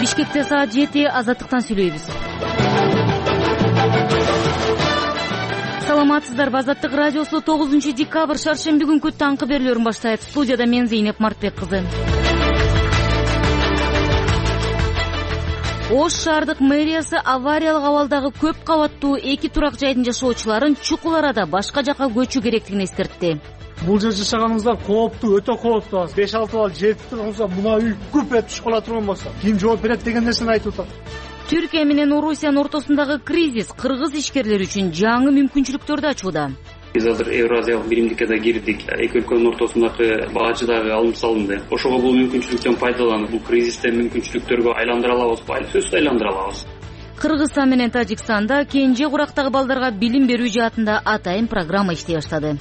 Бишкекте саат 7 азаттыктан сүйлөйбүз. Саламатсыздарбы? Азаттык радиосу 9 декабрь шаршемби күнкү таңкы берүүлөрүн баштайт. Студияда мен Зейнеп Мартбек кызы. Ош шаардык мэриясы авариялык абалдагы көп кабаттуу 2 турак жайдын жашоочуларын чукул арада башка жака көчүү керектигин эскертти. Бул жерде жашаганыңыздар кооптуу, өтө кооптуу. 5-6 бал жетип турганыңызда мына үй күп этип түшүп кала турган болсо, ким жооп берет деген нерсени айтып атат. Түркия менен Орусиянын ортосундагы кризис кыргыз ишкерлери үчүн жаңы мүмкүнчүлүктөрдү ачууда. Биз азыр Евразиялык биримдикке да кирдик. Эки өлкөнүн ортосундагы баажы дагы алым салынды. Ошого бул мүмкүнчүлүктөн пайдаланып, бул кризисти мүмкүнчүлүктөргө айландыра алабызбы? Сөзсүз айландыра алабыз. Кыргызстан менен Тажикстанда кенже курактагы балдарга билим берүү жаатында атайын программа иштей баштады.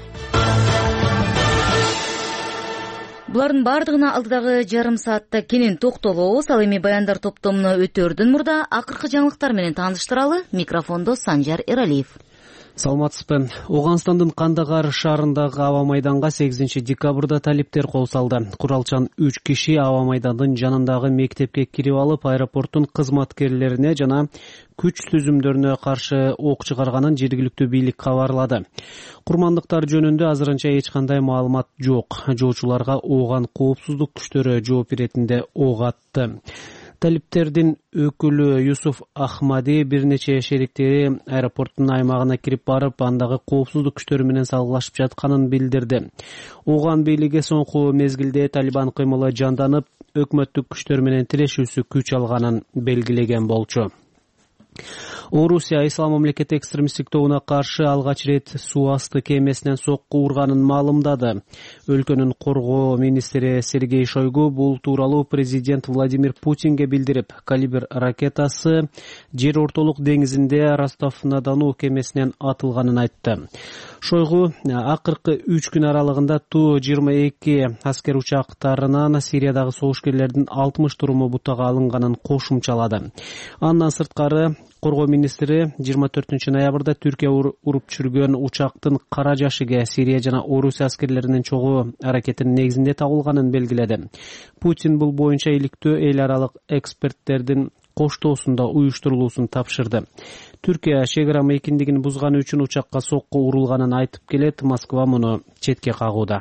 Булардын бардыгына алдыдагы жарым саатта кенен токтолобуз. Ал эми баяндар топтомуна өтөрдөн мурда акыркы жаңылыктар менен тааныштыралы. Микрофондо Санжар Эралиев. Саламатсызбы. Оганстандын Кандагар шаарындагы аба майданга 8 декабрда талиптер кол салды. Куралчан 3 киши аба майдандын жанындагы мектепке кирип алып, аэропорттун кызматкерлерине жана күч түзүмдөрүнө каршы ок чыгарганын жергиликтүү бийлик кабарлады. Курмандыктар жөнүндө азырынча эч кандай маалымат жок. Жоочуларга ооган коопсуздук күчтөрү жооп беретинде ок атты. Талиптердин өкүлү Юсуф Ахмади бир нече шериктери аэропорттун аймагына кирип барып, андагы коопсуздук күчтөрү менен салгылашып жатканын билдирди. Ооган бийлиги соңку мезгилде Талибан кыймылы жанданып, өкмөттүк күчтөр менен тирешүүсү күч алганын белгилеген болчу. Орусия Ислам мамлекети экстремисттик тобуна каршы алгач рет суу асты кемесинен сокку урганын маалымдады. Өлкөнүн коргоо министри Сергей Шойгу бул тууралуу президент Владимир Путинге билдирип, калибр ракетасы жер ортолук деңизинде Ростов-на-Дону кемесинен атылганын айтты. Шойгу акыркы 3 күн аралыгында Ту-22 аскер учактарынан Сириядагы согушкерлердин 60 туруму бутага алынганын кошумчалады. Андан сырткары коргоо министри 24 ноябрда Түркия уруп түшүргөн учактын кара жашыгы Сирия жана Орусия аскерлеринин чогуу аракетинин негизинде табылганын белгиледи. Путин бул боюнча иликтөө эл аралык эксперттердин коштоосунда уюштурулуусун тапшырды. Түркия чек ара эркиндигин бузганы үчүн учакка сокку урулганын айтып келет. Москва муну четке кагууда.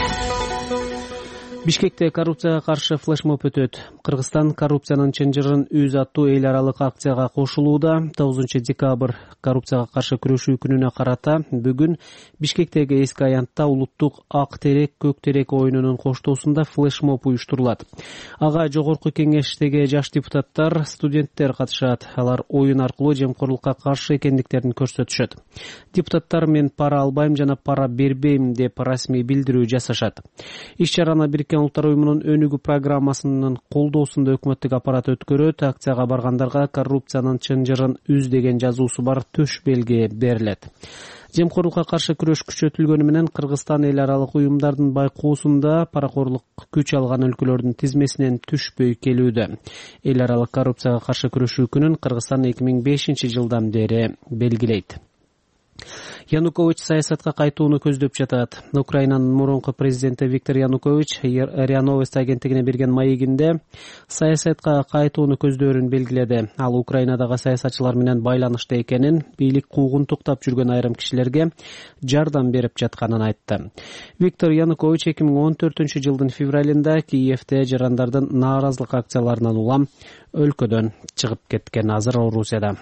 Бишкекте коррупцияга каршы флешмоб өтөт. Кыргызстан коррупциянын чынжырын үз аттуу эл аралык акцияга кошулууда. 9 декабрь коррупцияга каршы күрөшүү күнүнө карата бүгүн Бишкектеги эски аянтта улуттук ак терек көк терек оюнунун коштоосунда флешмоб уюштурулат. Ага жогорку кеңештеги жаш депутаттар, студенттер катышат. Алар оюн аркылуу жемкорлукка каршы экендиктерин көрсөтүшөт. Депутаттар мен пара албайм жана пара бербейм деп расмий билдирүү жасашат. Иш-чараны Бириккен Улуттар уюмунун өнүгүү программасынын колдоосунда өкмөттүк аппарат өткөрөт. Акцияга баргандарга коррупциянын чынжырын үз деген жазуусу бар төш белги берилет. Жемкорлукка каршы күрөш күчөтүлгөнү менен Кыргызстан эл аралык уюмдардын байкоосунда паракорлук күч алган өлкөлөрдүн тизмесинен түшпөй келүүдө. Эл аралык коррупцияга каршы күрөшүү күнүн Кыргызстан 2005 жылдан бери белгилейт. Янукович саясатка кайтууну көздөп жатат. Украинанын мурунку президенти Виктор Янукович РИА Новости агенттигине берген маегинде саясатка кайтууну көздөөрүн белгиледи. Ал Украинадагы саясатчылар менен байланышта экенин, бийлик куугун туктап жүргөн айрым кишилерге жардам берип жатканын айтты. Виктор Янукович 2014 жылдын февралында Киевде жарандардын нааразылык акцияларынан улам өлкөдөн чыгып кеткен. Азыр Орусияда.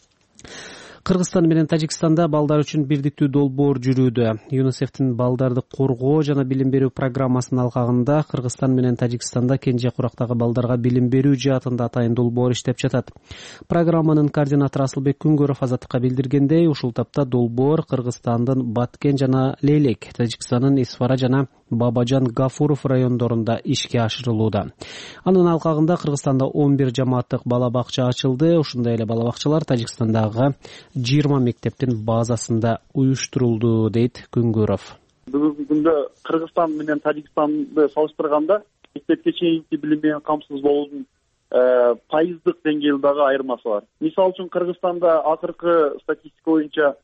Кыргызстан менен Тажикстанда балдар үчүн бирдиктүү долбоор жүрүүдө. ЮНИСЕФтин балдарды коргоо жана билим берүү программасынын алкагында Кыргызстан менен Тажикстанда кенже курактагы балдарга билим берүү жаатында атайын долбоор иштеп жатат. Программанын координатору Асылбек Күнгөров Азаттыкка билдиргендей, ушул тапта долбоор Кыргызстандын Баткен жана Лейлек, Тажикстандын Исфара жана Бабажан Гафуров райондорунда ишке ашырылууда. Анын алкагында Кыргызстанда 11 жамааттык бала бакча ачылды. Ушундай эле бала бакчалар Тажикстандагы 20 мектептин базасында уюштурулду, дейт Күнгөров. Бүгүнкү күндө Кыргызстан менен Тажикстанды салыштырганда мектепке чейинки билим менен камсыз болуунун пайыздык деңгээлдеги айырмасы бар. Мисалы үчүн Кыргызстанда акыркы статистика боюнча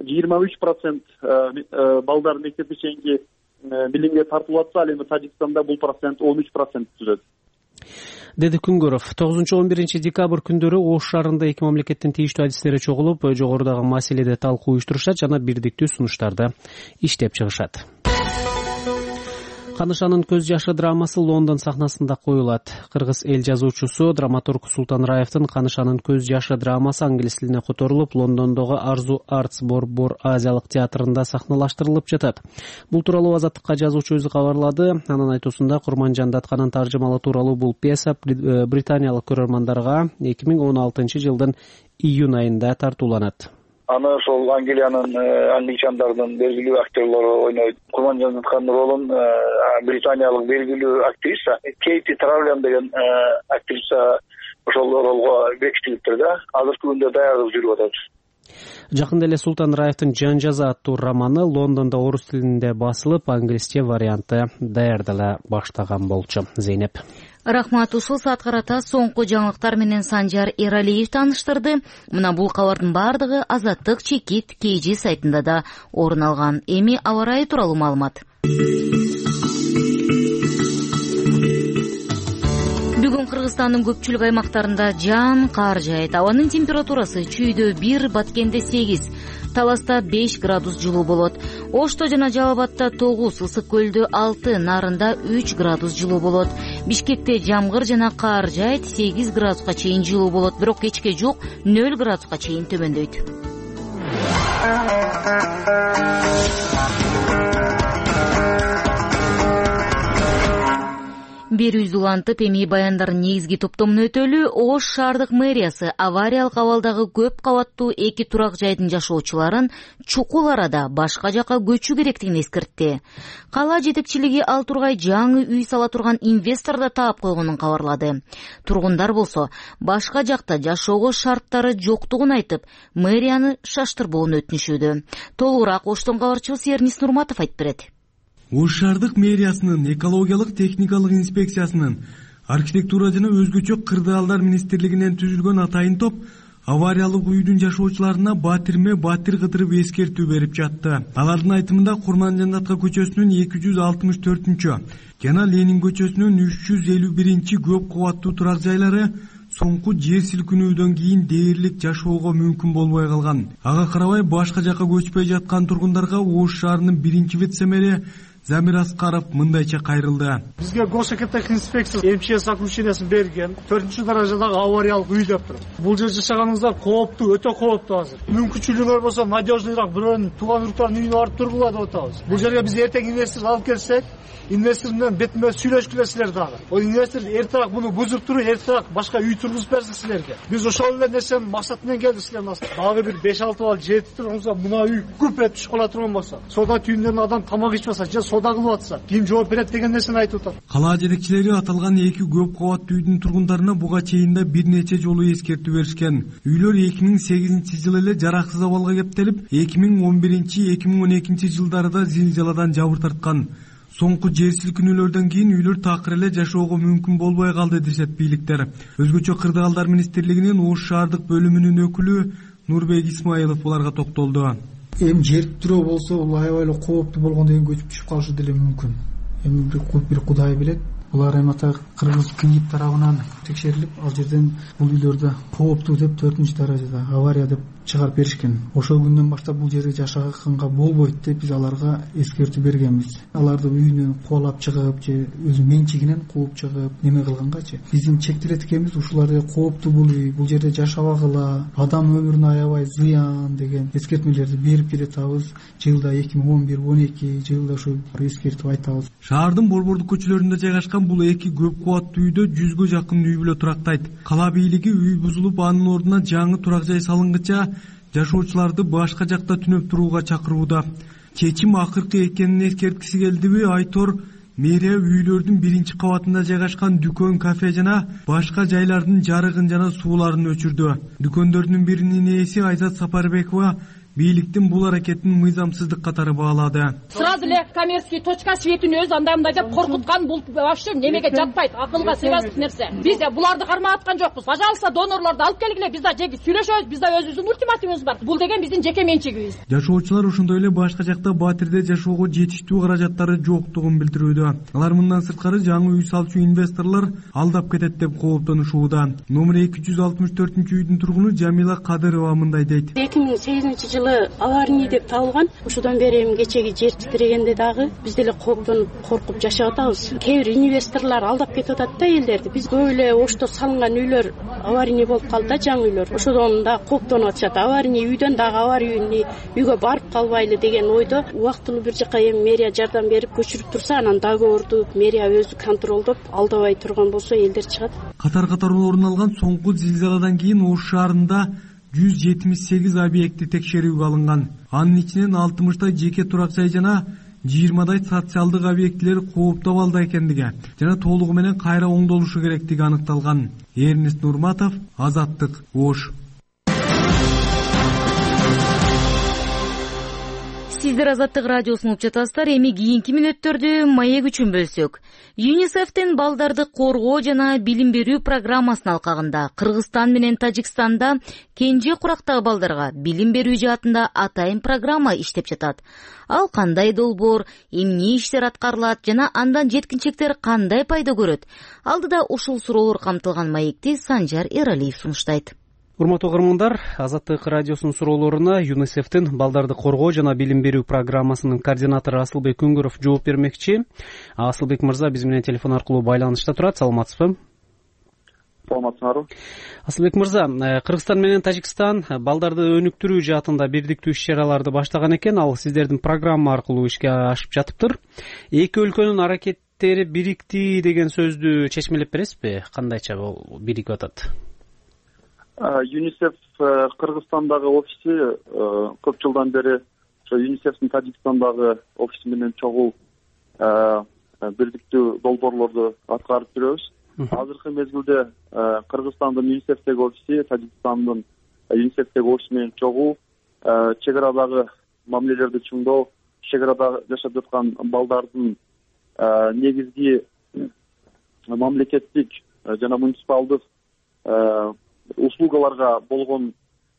23% балдар мектепке чейинки билимге тартылып атса, ал эми Тажикстанда бул процент 13% түзөт. деди Күнгөров. 9-11 декабрь күндөрү Ош шаарында эки мамлекеттин тийиштүү адистери чогулуп, жогорудагы маселеде талкуу уюштурушат жана бирдиктүү сунуштарды иштеп чыгышат. Канышанын көз жашы драмасы Лондон сахнасында коюлат. Кыргыз эл жазуучусу драматург Султан Раевдин Канышанын көз жашы драмасы англис тилине которулуп, Лондондогу Арзу Артс Борбор Азиялык театрында сахналаштырылып жатат. Бул тууралуу Азаттыкка жазуучу өзү кабарлады. Анын айтуусунда Курманжан Датканын таржымалы тууралуу бул пьеса британиялык көрөрмандарга 2016 жылдын июнь айында тартууланат. Аны ошол англичандардын белгилүү актерлору ойнойт. Курманжан Датканын ролун британиялык белгилүү актриса Кейти Травлен деген актриса ошол ролго бекитилиптир да. Азыркы күндө даярдык жүрүп атат. Жакында эле Султан Раевдин Жан жаза аттуу романы Лондондо орус тилинде басылып, англисче варианты даярдала баштаган болчу. Зейнеп. Рахмат. Ушул саат карата соңку жаңылыктар менен Санжар Эралиев тааныштырды. Мына бул кабардын бардыгы Азаттык Чекит KG сайтында да орун алган. Эми аба ырайы тууралуу маалымат. Бүгүн Кыргызстандын көпчүлүк аймактарында жаан кар жаайт. Абанын температурасы чүйдө 1, Баткенде 8, Таласта 5 градус жылуу болот. Ошто жана Жалал Абадта 9, Ысык Көлдө 6, Нарында 3 градус жылуу болот. Бишкекте жамгыр жана кар жаайт, 8 градуска чейин жылуу болот, бирок кечке жук 0 градуска чейин төмөндөйт. Бери үзүлантып эми баяндардын негизги топтомун өтөлү. Ош шаардык мэриясы авариялык абалдагы көп кабаттуу 2 турак жайдын жашоочуларын чукул арада башка жака көчүү керектигин эскертти. Кала жетекчилиги ал тургай жаңы үй сала турган инвестор да таап койгонун кабарлады. Тургундар болсо башка жакта жашоого шарттары жоктугун айтып, мэрияны шаштырбоону өтүнүшүүдө. Толугураак Оштон кабарчыбыз Эрнис Нурматов айтып берет. Ош шаардык мэриясынын экологиялык техникалык инспекциясынын архитектура жана өзгөчө кырдаалдар министрлигинен түзүлгөн атайын топ авариялык үйдүн жашоочуларына батирме батир кыдырып эскертүү берип жатты. Алардын айтымында Курманжан Датка көчөсүнүн 264 жана Ленин көчөсүнүн 351 көп кабаттуу турак жайлары соңку жер силкинүүдөн кийин дээрлик жашоого мүмкүн болбой калган. Ага карабай башка жака көчпөй жаткан тургундарга Ош шаарынын биринчи вице-мэри Замир Аскаров мындайча кайрылды. Бизге госэкотех инспекция МЧС заключениясын берген 4-чү даражадагы авариялык үй деп туруп. Бул жерде жашаганыңыздар кооптуу, өтө кооптуу азыр. Мүмкүнчүлүгүңөр болсо надежныйраак бирөөнүн тууган уруктардын үйүнө барып тургула деп атабыз. Бул жерге биз эртең инвестор алып келсек, инвестор менен бетме сүйлөшкүлө силер дагы. Ол инвестор эртераак муну бузуп туруп, эртераак башка үй тургузуп берсин силерге. Биз ошол эле нерсенин максаты менен келдик силердин астына. Дагы бир 5-6 бал жетип турганыңызда мына үй күп этип шокола турган болсо, сода түйүндөрүн адам тамак ичпаса, же сода кылып атса, ким жооп берет деген нерсени айтып атат. Кала жетекчилери аталган 2 көп кабаттуу үйдүн тургундарына буга чейин да бир нече жолу эскертүү беришкен. Үйлөр 2008-жылы эле жараксыз абалга кептелип, 2011-2012 жылдарда зилзаладан жабыр тарткан. Соңку жер силкинүүлөрдөн кийин үйлөр такыр эле жашоого мүмкүн болбой калды дешет бийликтер. Өзгөчө кырдаалдар министрлигинин Ош шаардык бөлүмүнүн өкүлү Нурбек Исмаилов буларга токтолду. Эми жер тирөө болсо бул аябай эле кооптуу болгондон кийин көчүп түшүп калышы деле мүмкүн. Эми бир Кудай билет. Булар эми ата Кыргыз КНИП тарабынан текшерилип, ал жерден бул үйлөрдө кооптуу деп 4-чү даражада авария деп чыгарып беришкен. Ошол күндөн баштап бул жерде жашаганга болбойт деп биз аларга эскертүү бергенбиз. Аларды үйүнөн куалап чыгып же өзү менчигинен кууп чыгып неме кылгангачы биздин чектелет экенбиз. Ушулар кооптуу бул үй, бул жерде жашабагыла, адам өмүрүнө аябай зыян деген эскертмелерди берип келатабыз. Жылда 2011-12 жылда ушул эскертип айтабыз. Шаардын борбордук көчөлөрүндө жайгашкан бул 2 көп кабаттуу үйдө 100гө жакын үй бүлө турактайт. Кала бийлиги үй бузулуп, анын ордуна жаңы турак жай салынгыча жашоочуларды башка жакта түнөп турууга чакырууда. Чечим акыркы экенин эскерткиси келдиби? Айтор мэрия үйлөрдүн биринчи кабатында жайгашкан дүкөн, кафе жана башка жайлардын жарыгын жана сууларын өчүрдү. Дүкөндөрдүн биринин ээси Айзат Сапарбекова бийликтин бул аракетин мыйзамсыздык катары баалады. Сразу эле коммерческий точка светин өзү андай мындай деп коркуткан, бул вообще немеге жатпайт, акылга сыйбас нерсе. Биз буларды кармап аткан жокпуз. Пожалуйста, донорлорду алып келгиле, биз да сүйлөшөбүз, биз да өзүбүздүн ультиматумубуз бар. Бул деген биздин жеке менчигибиз. Жашоочулар ошондой эле башка жакта Батирде жашоого жетиштүү каражаттары жоктугун билдирүүдө. Алар мындан сырткары жаңы үй салчу инвесторлор алдап кетет деп кооптонушууда. Номер 264-үйдүн тургуну Жамила Кадырова мындай дейт. 2008-жылы аварий деп табылган. Ошодон бери эми кечеги жер титирегенде дагы биз деле кооптонуп, коркуп жашап атабыз. Кээ бир инвесторлор алдап кетип атат да элдерди. Биз көп эле Ошто салынган үйлөр аварий болуп калды да, жаңы үйлөр. Ошодон да кооптонуп атышат. Аварий үйдөн дагы аварий үйгө барып калбайлы деген ойдо убактылуу бир жака эми мэрия жардам берип көчүрүп турса, анан договорду мэрия өзү контролдоп алдабай турган болсо элдер чыгат. Катар орун алган соңку зилзаладан кийин Ош шаарында 178 объекти текшерүүгө алынган. Анын ичинен 60 жеке турак жай жана 20 социалдык объектилер кооптуу абалда экендиги жана толугу менен кайра оңдолушу керектиги аныкталган. Эрнест Нурматов, Азаттык, Ош. Сиздер Азаттык радиосун угуп жатасыздар. Эми кийинки мүнөттөрдү маек үчүн бөлсөк. ЮНИСЕФтин балдарды коргоо жана билим берүү программасынын алкагында Кыргызстан менен Тажикстанда кенже курактагы балдарга билим берүү жаатында атайын программа иштеп жатат. Ал кандай долбоор, эмне иштер аткарылат жана андан жеткинчектер кандай пайда көрөт? Алдыда ушул суроолор камтылган маекти Санжар Эралиев сунуштайт. Урматтуу көрөрмандар, Азаттык радиосунун суроолоруна ЮНИСЕФтин балдарды коргоо жана билим берүү программасынын координатору Асылбек Күнгөров жооп бермекчи. Асылбек мырза биз менен телефон аркылуу байланышта турат. Саламатсызбы? Саламатсыңарбы? Асылбек мырза, Кыргызстан менен Тажикстан балдарды өнүктүрүү жаатында бирдиктүү иш-чараларды баштаган экен. Ал сиздердин программа аркылуу ишке ашып жатыптыр. Эки өлкөнүн аракеттери бирикти деген сөздү чечмелеп бересизби? Кандайча бул биригип атат? ЮНИСЕФ Кыргызстандагы офиси көп жылдан бери ошо ЮНИСЕФтин Тажикстандагы офиси менен чогуу бирдиктүү долбоорлорду аткарып жүрөбүз. Азыркы мезгилде Кыргызстандын ЮНИСЕФтеги офиси Тажикстандын ЮНИСЕФтеги офиси менен чогуу чек арадагы мамилелерди чыңдоо, чек арада жашап жаткан балдардын негизги мамлекеттик жана муниципалдык услугаларга болгон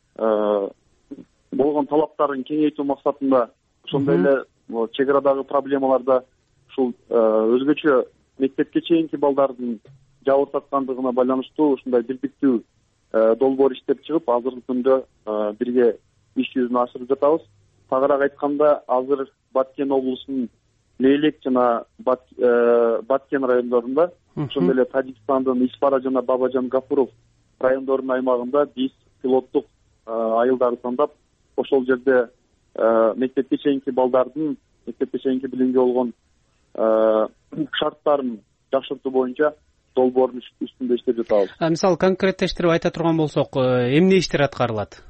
талаптарын кеңейтүү максатында ошондой эле чек арадагы проблемаларда ушул өзгөчө мектепке чейинки балдардын жабыркаткандыгына байланыштуу ушундай бирдиктүү долбоор иштеп чыгып, азыркы күндө бирге иш жүзүнө ашырып жатабыз. Тагыраак айтканда, азыр Баткен облусунун Лейлек жана Баткен райондорунда, ошондой эле Тажикстандын Ишпара жана Бабажан Гафуров райондорунун аймагында биз пилоттук айылдарды тандап, ошол жерде мектепке чейинки балдардын мектепке чейинки билимге болгон шарттарын жакшыртуу боюнча долбоордун үстүндө иштеп жатабыз. Мисалы конкреттештирип айта турган болсок, эмне иштер аткарылат?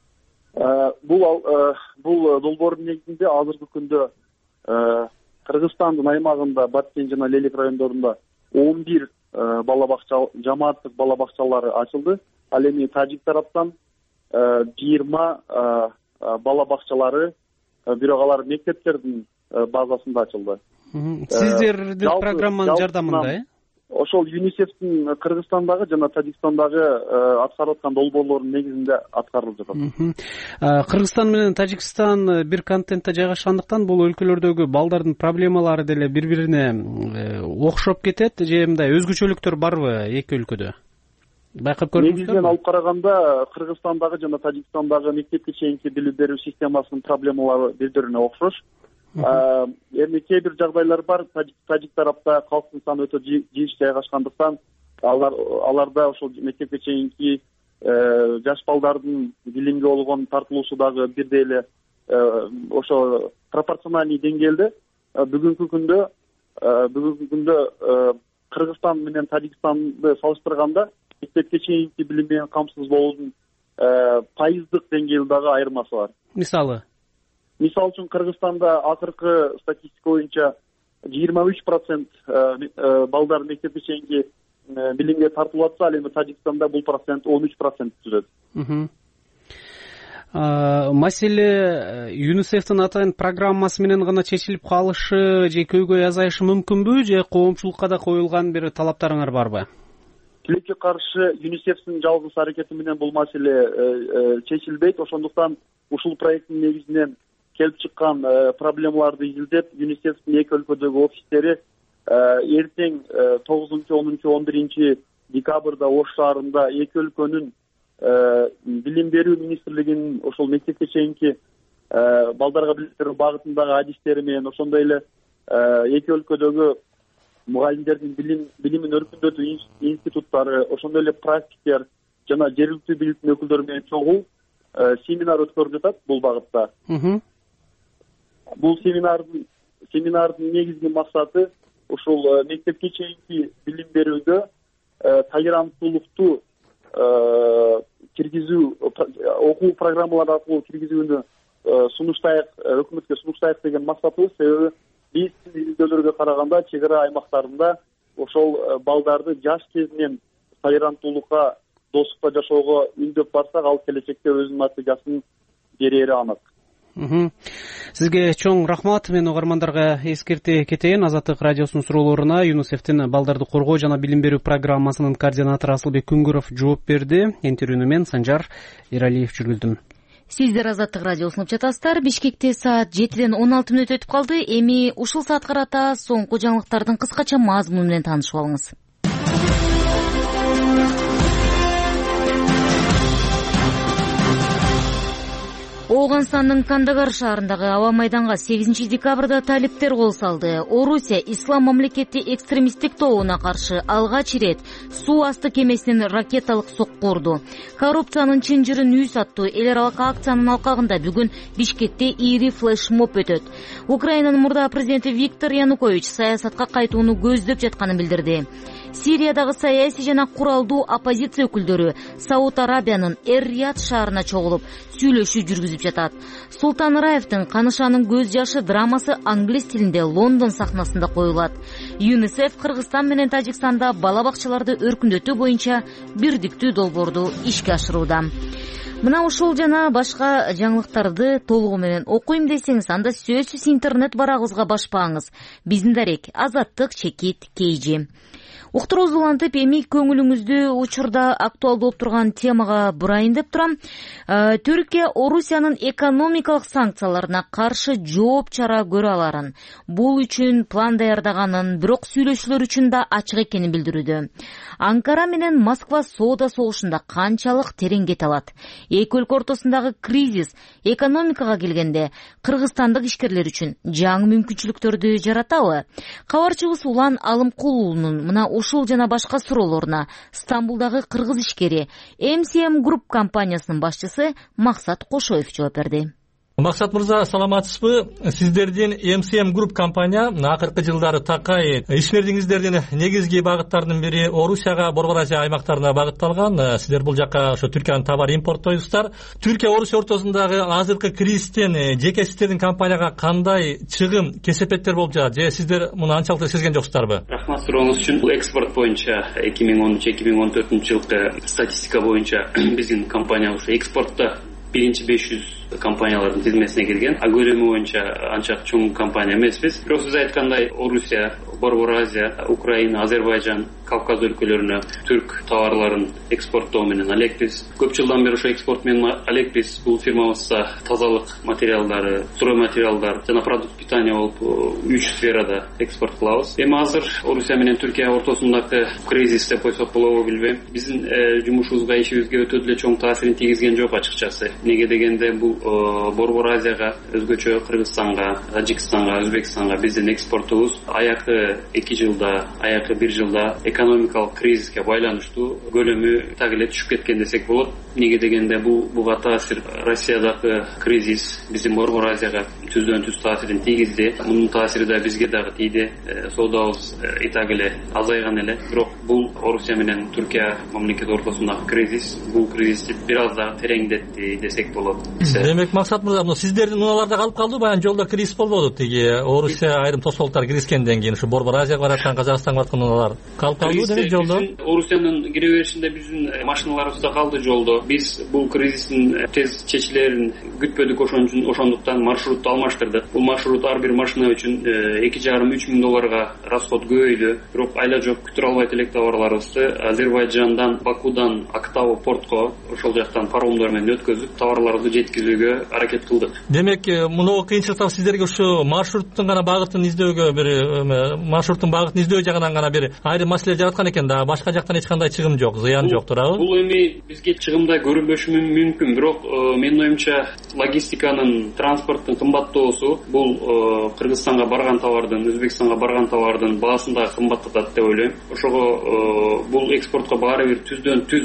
Бул долбоордун негизинде азыркы күндө Кыргызстандын аймагында Баткен жана Лейлек райондорунда 11 жамааттык бала бакчалары ачылды. Ал эми тажик тараптан 20 бала бакчалары, бирок алар мектептердин базасында ачылды. Сиздердин программанын жардамында, ошол ЮНИСЕФтин Кыргызстандагы жана Тажикстандагы аткарып аткан долбоорлордун негизинде аткарылып жатат. Кыргызстан менен Тажикстан бир контентте жайгашкандыктан бул өлкөлөрдөгү балдардын проблемалары деле бири-бирине окшоп кетет же мындай өзгөчөлүктөр барбы эки өлкөдө? Байкап көрдүңүзбү? Негизинен алып караганда Кыргызстандагы жана Тажикстандагы мектепке чейинки билим берүү системасынын проблемалары бири-бирине окшош. Эми кээ бир жагдайлар бар. Тажик тарапта калктын саны өтө жийиш жайгашкандыктан аларда ошол мектепке чейинки жаш балдардын билимге болгон тартылуусу дагы бирдей эле ошо пропорциональный деңгээлде. Бүгүнкү күндө Кыргызстан менен Тажикстанды салыштырганда мектепке чейинки билим менен камсыз болуунун пайыздык деңгээлдеги айырмасы бар. Мисалы үчүн Кыргызстанда акыркы статистика боюнча 23% балдар мектепке чейинки билимге тартылып атса, ал эми Тажикстанда бул процент 13% түзөт. Маселе ЮНИСЕФтин атайын программасы менен гана чечилип калышы же көйгөй азайышы мүмкүнбү, же коомчулукка да коюлган бир талаптарыңар барбы? Тилекке каршы ЮНИСЕФтин жалгыз аракети менен бул маселе чечилбейт. Ошондуктан ушул проекттин негизинен келип чыккан проблемаларды изилдеп, ЮНИСЕФтин эки өлкөдөгү офистери эртең 9-10-11 декабрда Ош шаарында эки өлкөнүн билим берүү министрлигинин ошол мектепке чейинки балдарга билим берүү багытындагы адистери менен, ошондой эле эки өлкөдөгү мугалимдердин билимин өркүндөтүү институттары, ошондой эле практиктер жана жергиликтүү бийликтин өкүлдөрү менен чогуу семинар өткөрүп жатат бул багытта. Бул семинардын негизги максаты ушул мектепке чейинки билим берүүдө толеранттуулукту киргизүү, окуу программалары аркылуу киргизүүнү сунуштайык, өкмөткө сунуштайык деген максатыбыз. Себеби биздин изилдөөлөргө караганда чек ара аймактарында ошол балдарды жаш кезинен толеранттуулукка, достукта жашоого үндөп барсак, ал келечекте өзүнүн натыйжасын берери анык. Сизге чоң рахмат. Мен угармандарга эскерте кетейин. Азаттык радиосунун суроолоруна ЮНИСЕФтин балдарды коргоо жана билим берүү программасынын координатору Асылбек Күнгөров жооп берди. Интервьюну мен Санжар Эралиев жүргүздүм. Сиздер Азаттык радиосун угуп жатасыздар. Бишкекте саат 7:16 өтүп калды. Эми ушул саат карата соңку жаңылыктардын кыскача мазмуну менен таанышып алыңыз. Ооганстандын Кандагар шаарындагы аба майданга 8 декабрда талиптер кол салды. Орусия ислам мамлекети экстремисттик тобуна каршы алгач ирет суу асты кемесинин ракеталык сокку урду. Коррупциянын чынжырын үйс аттуу эл аралык акциянын алкагында бүгүн Бишкекте ири флешмоб өтөт. Украинанын мурда президенти Виктор Янукович саясатка кайтууну көздөп жатканын билдирди. Сириядагы саясий жана куралдуу оппозиция өкүлдөрү Сауд Арабиянын Эр-Рияд шаарына чогулуп сүйлөшүү жүргүзүп жатат. Султан Раевдин Канышанын көз жашы драмасы англис тилинде Лондон сахнасында коюлат. ЮНИСЕФ Кыргызстан менен Тажикстанда бала бакчаларды өркүндөтүү боюнча бирдиктүү долбоорду ишке ашырууда. Мына ушул жана башка жаңылыктарды толугу менен окуйм десеңиз, анда сөзсүз интернет барагыбызга башпаңыз. Биздин дарек @@kg. Уктуруубузду улантып, эми көңүлүңүздү учурда актуалдуу болуп турган темага бурайын деп турам. Түркия Орусиянын экономикалык санкцияларына каршы жооп чара көрө аларын, бул үчүн план даярдаганын, бирок сүйлөшүүлөр үчүн да ачык экенин билдирүүдө. Анкара менен Москва соода согушунда канчалык терең кете алат? Эки өлкө ортосундагы кризис экономикага келгенде кыргызстандык ишкерлер үчүн жаңы мүмкүнчүлүктөрдү жаратабы? Кабарчыбыз Улан Алымкулунун мына ушул жана башка суроолоруна Стамбулдагы кыргыз ишкери MCM Group компаниясынын башчысы Максат Кошоев жооп берди. Максат мырза, саламатсызбы? Сиздердин MCM Group компания акыркы жылдары такай ишмердиңиздердин негизги багыттарынын бири Орусияга, Борбор Азия аймактарына багытталган. Сиздер бул жака ошо Түркиянын товар импорттойсуздар. Түркия Орусия ортосундагы азыркы кризистен жеке сиздердин компанияга кандай чыгым, кесепеттер болуп жатат? Же сиздер муну анчалык сезген жоксуздарбы? Рахмат сурооңуз үчүн. Бул экспорт боюнча 2013-2014 жылкы статистика боюнча биздин компания ушу экспортто биринчи 500 компаниялардын тизмесине кирген. А көлөмү боюнча анча чоң компания эмеспиз. Бирок сиз айткандай Орусия, Борбор Азия, Украина, Азербайжан, Кавказ өлкөлөрүнө түрк товарларын экспорттоо менен алекпиз. Көп жылдан бери ошо экспорт менен алекпиз. Бул фирмабызда тазалык материалдары, строй материалдар жана продукт питания болуп 3 сферада экспорт кылабыз. Эми азыр Орусия менен Түркия ортосундагы кризис деп койсок болобу билбейм. Биздин жумушубузга, ишибизге өтө деле чоң таасирин тийгизген жок ачыкчасы. Неге дегенде бул Борбор Азияга, өзгөчө Кыргызстанга, Тажикстанга, Өзбекстанга биздин экспортубуз аякы 2 жылда, аякы 1 жылда экономикалык кризиске байланыштуу көлөмү так эле түшүп кеткен десек болот. Неге дегенде буга таасир Россиядагы кризис биздин Борбор Азияга түздөн-түз таасирин тийгизди. Мунун таасири да бизге дагы тийди. Соодабыз так эле азайган эле. Бирок бул Орусия менен Түркия мамлекети ортосундагы кризис, бул кризисти бир аз да тереңдетти десек болот. демек Максат мырза, сиздердин унааларда калып калды, баягы жолдо кризис болбоду, тиги Орусия айрым тосолуктар киришкенден кийин ушу Борбор Азияга бараткан, Казакстанга бараткан унаалар калып калды демек жолдо. Орусиянын кире беришинде биздин машиналарыбыз да калды жолдо. Биз бул кризистин тез чечилерин күтпөдүк, ошондуктан маршрутту алмаштырдык. Бул маршрут ар бир машина үчүн $2,5–3 миң расход көбөйдү. Бирок айла жок күтүрө албайт элек товарларыбызды Азербайжандан, Бакудан Актау портко, ошол жактан паромдор менен өткөзүп товарларды жеткизүүгө аракет кылдык. Демек муну кыйынчылыктар сиздерге ушу маршруттун гана багытын издөөгө, бир маршруттун багытын издөө жагынан гана бир айрым маселе жараткан экен да, башка жактан эч кандай чыгым жок, зыян жок, туурабы? Бул эми бизге чыгымдай көрүнбөшү мүмкүн, бирок менин оюмча логистиканын, транспорттун кымбаттоосу бул Кыргызстанга барган товардын, Өзбекстанга барган товардын баасын да кымбаттатат деп ойлойм. Ошого бул экспортко баары бир түздөн түз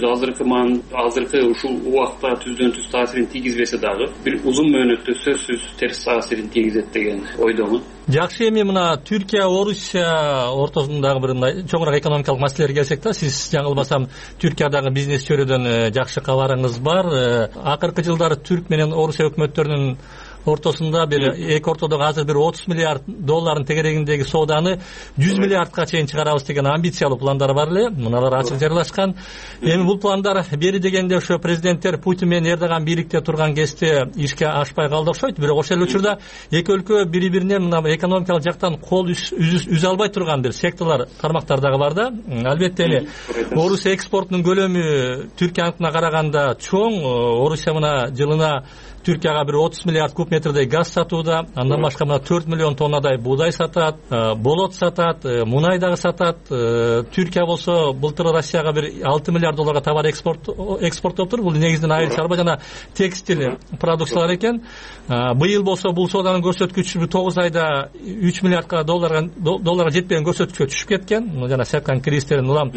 азыркы ушул убакта түздөн түз таасирин тийгизбесе дагы бир узун мөөнөттө сөзсүз терс таасирин тийгизет деген ойдомун. Жакшы, эми мына Түркия, Орусия ортосундагы бир мындай чоңураак экономикалык маселелерге келсек да, сиз жаңылбасам Түркиядагы бизнес чөйрөдөн жакшы кабарыңыз бар. Акыркы жылдары Түрк менен Орусия өкмөттөрүнүн ортосунда бир эки ортодогу азыр бир $30 миллиард тегерегиндеги сооданы 100 миллиардка чейин чыгарабыз деген амбициялуу пландар бар эле. Муналар ачык жарыялашкан. Эми бул пландар бери дегенде ошо президенттер Путин менен Эрдоган бийликте турган кезде ишке ашпай калды окшойт. Бирок ошол учурда эки өлкө бири-бирине мына экономикалык жактан кол үзө албай турган бир секторлор, тармактар дагы бар да. Албетте эми Орусия экспортунун көлөмү Түркияныкына караганда чоң. Орусия мына жылына Түркияга бир 30 миллиард куб метрдей газ сатууда, андан башка мына 4 миллион тоннадай буудай сатат, болот сатат, мунай дагы сатат. Түркия болсо былтыр Россияга бир $6 миллиард товар экспорттоптур. Бул негизинен айыл чарба жана текстиль продукциялар экен. Быйыл болсо бул сооданын көрсөткүчү 9 айда $3 миллиардга жетпеген көрсөткүчкө түшүп кеткен. Жана сяткан кризистерин улам.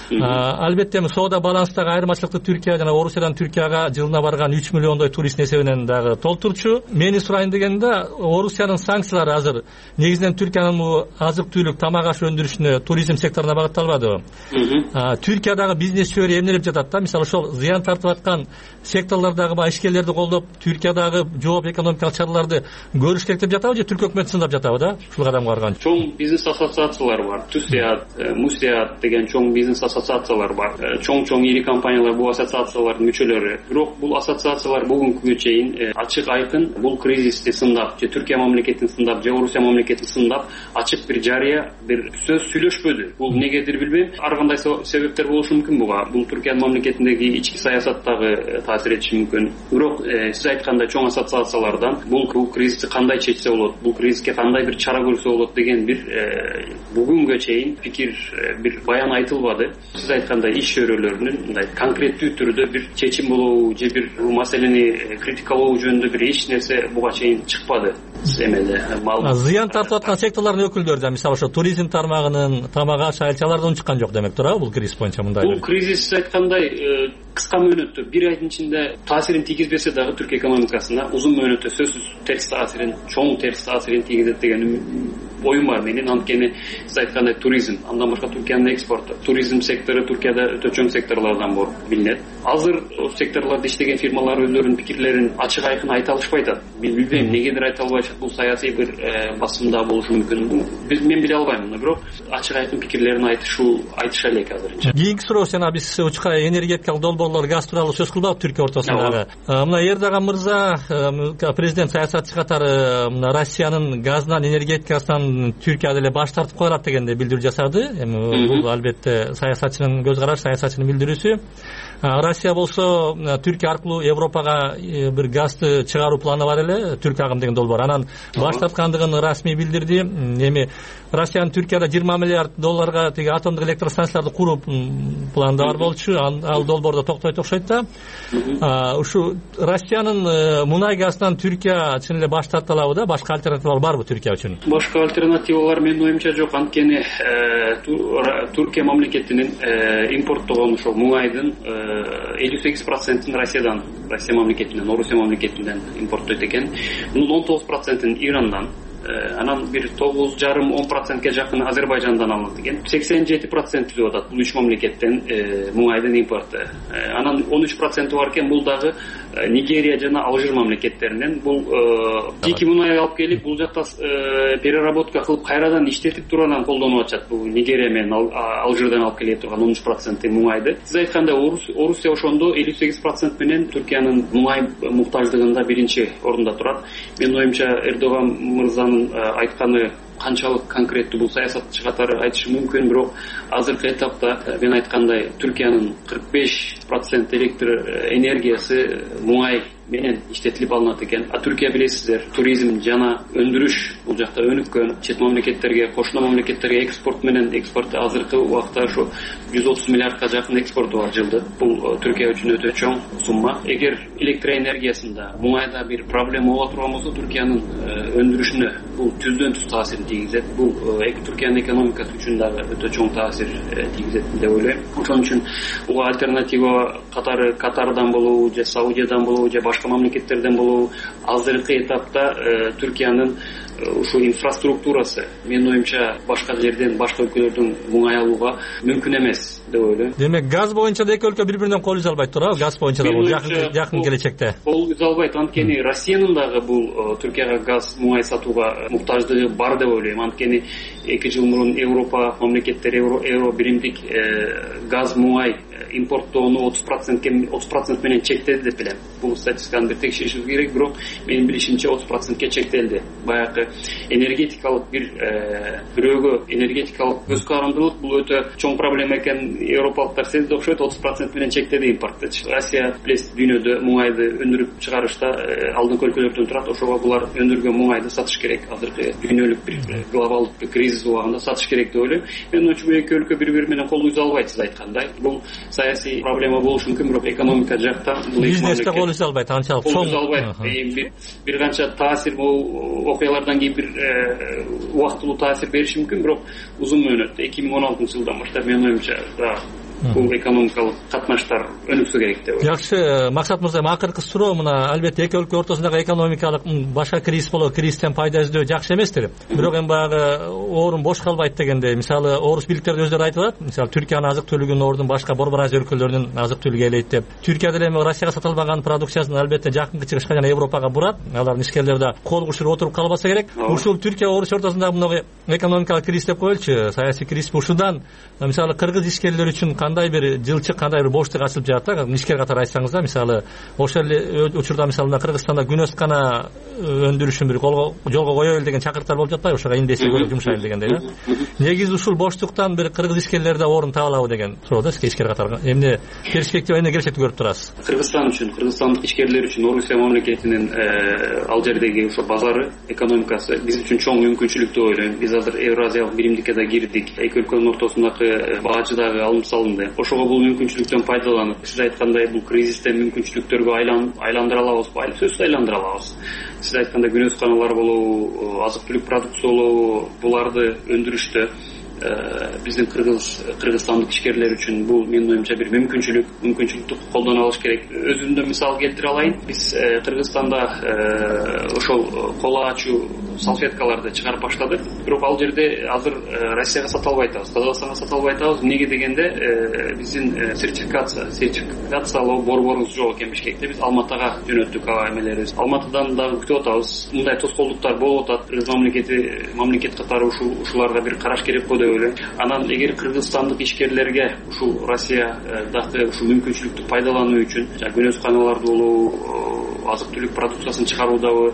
Албетте соода баланстагы айырмачылыкты Түркия жана Орусиядан Түркияга жылына барган 3 миллиондой турист эсебинен дагы толтурчу. Мени сурайын дегенде, Орусиянын санкциялары азыр негизинен Түркиянын азык-түлүк, тамак аш өндүрүшүнө, туризм секторуна багытталбады. Түркиядагы бизнес чөйрө эмнелеп жатат да? Мисалы ошол зыян тартып аткан секторлордогу ишкерлерди колдоп, Түркиядагы жооп экономикалык чараларды көрүш керек деп жатабы же Түрк өкмөтү сындап жатабы да? Ушул кадамга барган чоң бизнес ассоциациялар бар. ТУСИАД, МУСИАД деген чоң бизнес ассоциациялар бар. Чоң ири компаниялар бул ассоциациялардын мүчөлөрү. Бирок бул ассоциациялар бүгүнкүгө чейин ачык айкын бул кризисти сындап, же Түркия мамлекетин сындап, же Орусия мамлекетин сындап, ачык бир жарыя бир сөз сүйлөшпөдү. Бул негедир билбейм. Ар кандай себептер болушу мүмкүн буга. Бул Түркиянын мамлекетиндеги ички саясаттагы таасир этиши мүмкүн. Бирок сиз айткандай чоң ассоциациялардан бул кризисти кандай чечсе болот, бул кризиске кандай бир чара көрсө болот деген бир бүгүнгө чейин пикир, бир баян айтылбады. Сиз айткандай иш чөйрөлөрүнүн мындай конкреттүү түрдө бир чечим болобу же бир бул маселени критикалоо жөнүндө бир эч нерсе буга чейин чыкпады. Эмеде зыян тартып аткан секторлордун өкүлдөрү да, мисалы ошо туризм тармагынын, тамак аш, айылчалардан чыккан жок демек туурабы бул кризис боюнча мындай? Бул кризис айткандай кыска мөөнөттө, бир айдын ичинде таасирин тийгизбесе дагы Түркия экономикасына узун мөөнөттө сөзсүз терс таасирин, чоң терс таасирин тийгизет деген оюм бар менин. Анткени сиз айткандай туризм, андан башка Түркиянын экспорту, туризм сектору Түркияда өтө чоң секторлордон билинет. Азыр ошол секторлордо иштеген фирмалар өздөрүнүн пикирлерин ачык айкын айта алышпай атат. Билбейм негедир айта албайт, бул саясий бир басымда болушу мүмкүн. Мен биле албайм, бирок ачык айкын пикирлерин айтыша элек азырынча. Кийинки суроо жана биз учка энергетикалык долбоорлор, газ тууралуу сөз кылбадык Түркия ортосундагы. Мына Эрдоган мырза, президент саясатчы катары мына Россиянын газынан, энергетикасынан Түркия деле баш тартып коёлат дегенде билдирүү жасады. Эми бул албетте саясатчынын көз караш, саясатчынын билдирүүсү. Россия болсо Түркия аркылуу Европага бир газды чыгаруу планы бар эле, Түрк агым деген долбоор. Анан баш тарткандыгын расмий билдирди. Эми Россиянын Түркияда $20 миллиард теги атомдук электростанцияларды куруу планда бар болчу. Ал долбоордо токтойт окшойт да. Ушу Россиянын мунай газынан Түркия чын эле баш тарта алабы да? Башка альтернативалар барбы Түркия үчүн? Башка альтернативалар менин оюмча жок. Анткени Түркия мамлекетинин импорттогон ошол мунайдын 58%-ын Россия мамлекетинен, Орусия мамлекетинен импорттойт экен. Мунун 19%-ын Ирандан, Анан бир 9,5-10%ке жакын Азербайжандан алынат экен. 87% деп атат бул 3 мамлекеттен муңайдын импорту. Анан 13% бар экен, бул дагы Нигерия жана Алжир мамлекеттеринен. Бул жеке муңай алып келип, бул жакта переработка кылып кайрадан иштетип туруп колдонуп атышат. Бул Нигерия менен Алжирден алып келип турган 13% муңайды. Сиз айткандай Орусия ошондо 58% менен Түркиянын муңай муктаждыгында биринчи орунда турат. Менин оюмча Эрдоган мырзанын айтканы канчалык конкреттүү бул саясатчы катары айтышы мүмкүн, бирок азыркы этапта мен айткандай Түркиянын 45% электр энергиясы муңай менен иштетилип алынат экен. Түркия билесиздер, туризм жана өндүрүш бул жакта өнүккөн, чет мамлекеттерге, кошуна мамлекеттерге экспорт менен экспорт азыркы убакта ошо 130 миллиардка жакын экспорту бар жылда. Бул Түркия үчүн өтө чоң сумма. Эгер электр энергиясында муңайда бир проблема боло турган болсо, Түркиянын өндүрүшүнө бул түздөн түз таасир тийгизет. Бул Түркиянын экономикасы үчүн дагы өтө чоң таасир тийгизет деп ойлойм. Ошон үчүн буга альтернатива катары Катардан болобу же Саудиядан болобу же башка мамлекеттерден болобу азыркы этапта Түркиянын ушу инфраструктурасы менин оюмча башка жерден, башка өлкөлөрдөн муңай алууга мүмкүн эмес деп ойлойм. Демек газ боюнча да эки өлкө бири-биринен кол үзе албайт туурабы? Газ боюнча да бул жакын келечекте кол үзе албайт. Анткени Россиянын дагы бул Түркияга газ муңай сатууга муктаждыгы бар деп ойлойм. Анткени 2 жыл мурун Европа мамлекеттери евро биримдик газ муңай импорттоону 30% менен чектеди деп билем. Бул статистиканы бир текшеришибиз керек, бирок менин билишимче 30%ке чектелди. Баягы энергетикалык бирөөгө энергетикалык көз карандылык бул өтө чоң проблема экен. Европалыктар сезди окшойт, 30% менен чектеди импортты. Россия билесиз дүйнөдө муңайды өндүрүп чыгарышта алдыңкы өлкөлөрдөн турат. Ошого булар өндүргөн муңайды сатыш керек. Азыркы дүйнөлүк бир глобалдык кризис убагында сатыш керек деп ойлойм. Мен ойчу бул эки өлкө бири-бири менен кол үзе албайт, сиз айткандай. Бул саясий проблема болушу мүмкүн, бирок экономика жактан бизнесте кол үзе албайт, анчалык чоң бир канча таасир бул окуялардан кийин бир убактылуу таасир бериши мүмкүн, бирок узун мөөнөттө 2016 жылдан баштап менин оюмча бул экономикалык катнаштар өнүксө керек деп ойлойм. Жакшы, Максат мырза, акыркы суроо мына, албетте эки өлкө ортосундагы экономикалык башка кризис болот, кризистен пайда издөө жакшы эместир. Бирок эми баягы орун бош калбайт дегенде, мисалы орус бийликтери өздөрү айтып атат, мисалы Түркиянын азык түлүгүнүн ордун башка Борбор Азия өлкөлөрүнүн азык түлүгү ээлейт деп. Түркия деле эми Россияга сатылбаган продукциясын албетте жакынкы чыгышка жана Европага бурат. Алардын ишкерлери да кол кушуп отуруп калбаса керек. Ушул Түркия орус ортосундагы мына экономикалык кризис деп коелучу, саясий кризис ушудан мисалы кыргыз ишкерлери үчүн кандай бир жылчык, кандай бир боштук ачылып жатат да, ишкер катары айтсаңыз да, мисалы ошол эле учурда мисалы Кыргызстанда күнөс гана өндүрүшүн бир жолго коелу деген чакырыктар болуп жатпайбы, ошого индесе көрүп жумшайлы дегендей да. Негизи ушул боштуктан бир кыргыз ишкерлери да орун таба алабы деген суроо да, сизге ишкер катары эмне перспектива, эмне келечекти көрүп турасыз? Кыргызстан үчүн, кыргызстандык ишкерлер үчүн Орусия мамлекетинин ал жердеги ошо базары, экономикасы биз үчүн чоң мүмкүнчүлүк деп ойлойм. Биз азыр Евразиялык биримдикке да кирдик, эки өлкөнүн ортосундагы баажы дагы алынып салынды. Ошого бул мүмкүнчүлүктөн пайдаланып, сиз айткандай бул кризистен мүмкүнчүлүктөргө айландыра алабызбы? Сөзсүз айландыра алабыз. Сиз айткандай күнөсканалар болобу, азык түлүк продукция болобу, буларды өндүрүштө биздин кыргызстандык ишкерлер үчүн бул менин оюмча бир мүмкүнчүлүктү колдоно алыш керек. Өзүмдөн мисал келтире алайын. Биз Кыргызстанда ошол кол ачуу салфеткаларды чыгарып баштадык, бирок ал жерде азыр Россияга сата албай атабыз, Казакстанга сата албай атабыз. Эмнеге дегенде биздин сертификациялоо борборубуз жок экен Бишкекте. Биз Алматыга жөнөттүк эмелерибиз. Алматыдан дагы күтүп атабыз. Мындай тоскоолдуктар болуп атат. Кыргыз мамлекет катары ушуларга бир караш керек го деп ойлойм. Анан эгер кыргызстандык ишкерлерге ушул Россия дагы ушул мүмкүнчүлүктү пайдалануу үчүн күнөс каналарды болобу, азык түлүк продукциясын чыгаруудагы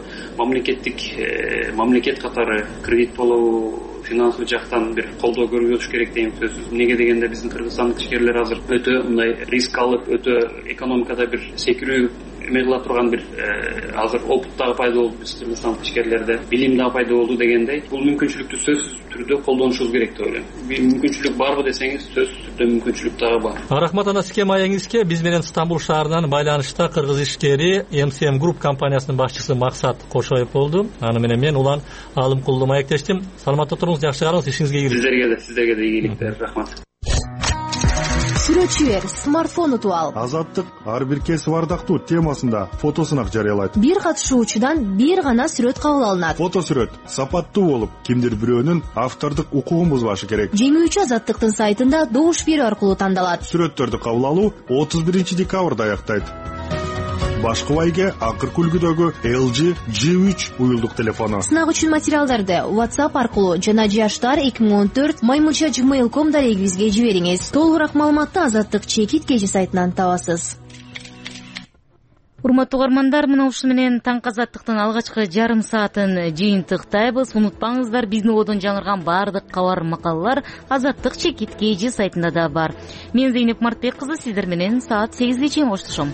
мамлекет катары кредит болобу, финансылык жактан бир колдоо көрсөтүш керек деген сөзсүз. Эмнеге дегенде биздин кыргызстандык ишкерлер азыр өтө мындай риск алып, өтө экономикада бир секирүү эме кыла турган бир азыр опыт дагы пайда болду биз кыргызстандык ишкерлерде, билим дагы пайда болду дегендей, бул мүмкүнчүлүктү сөзсүз түрдө колдонушубуз керек деп ойлойм. Бир мүмкүнчүлүк барбы десеңиз, сөзсүз түрдө мүмкүнчүлүк дагы бар. Рахмат ана сизге, маегиңизге. Биз менен Стамбул шаарынан байланышта кыргыз ишкери MCM Group компаниясынын башчысы Максат Кошоев болду. Аны менен мен Улан Алымкулду маектештим. Саламатта туруңуз, жакшы караңыз, ишиңизге ийгилик. Сиздерге да ийгиликтер. Рахмат. Сүрөтчүлөр смартфон утуп ал. Азаттык ар бир кесип ардактуу темасында фотосынак жарыялайт. Бир катышуучудан бир гана сүрөт кабыл алынат. Фото сүрөт сапаттуу болуп, кимдир бирөөнүн автордук укугун бузбашы керек. Жеңүүчү Азаттыктын сайтында добуш берүү аркылуу тандалат. Сүрөттөрдү кабыл алуу 31 декабрда аяктайт. Башкы байге акыркы үлгүдөгү LG G3 уюлдук телефону. Сынак үчүн материалдарды WhatsApp аркылуу жана jashdar2014 дарегибизге жибериңиз. Толугураак маалыматты Азаттык чекит KG сайтынан табасыз. Урматтуу угармандар, мына ушун менен таң Азаттыктын алгачкы жарым саатын жыйынтыктайбыз. Унутпаңыздар, биздин ободон жаңырган баардык кабар макалалар Азаттык чекит KG сайтында да бар. Мен Зейнеп Мартбек кызы сиздер менен саат 8ге чейин коштошом.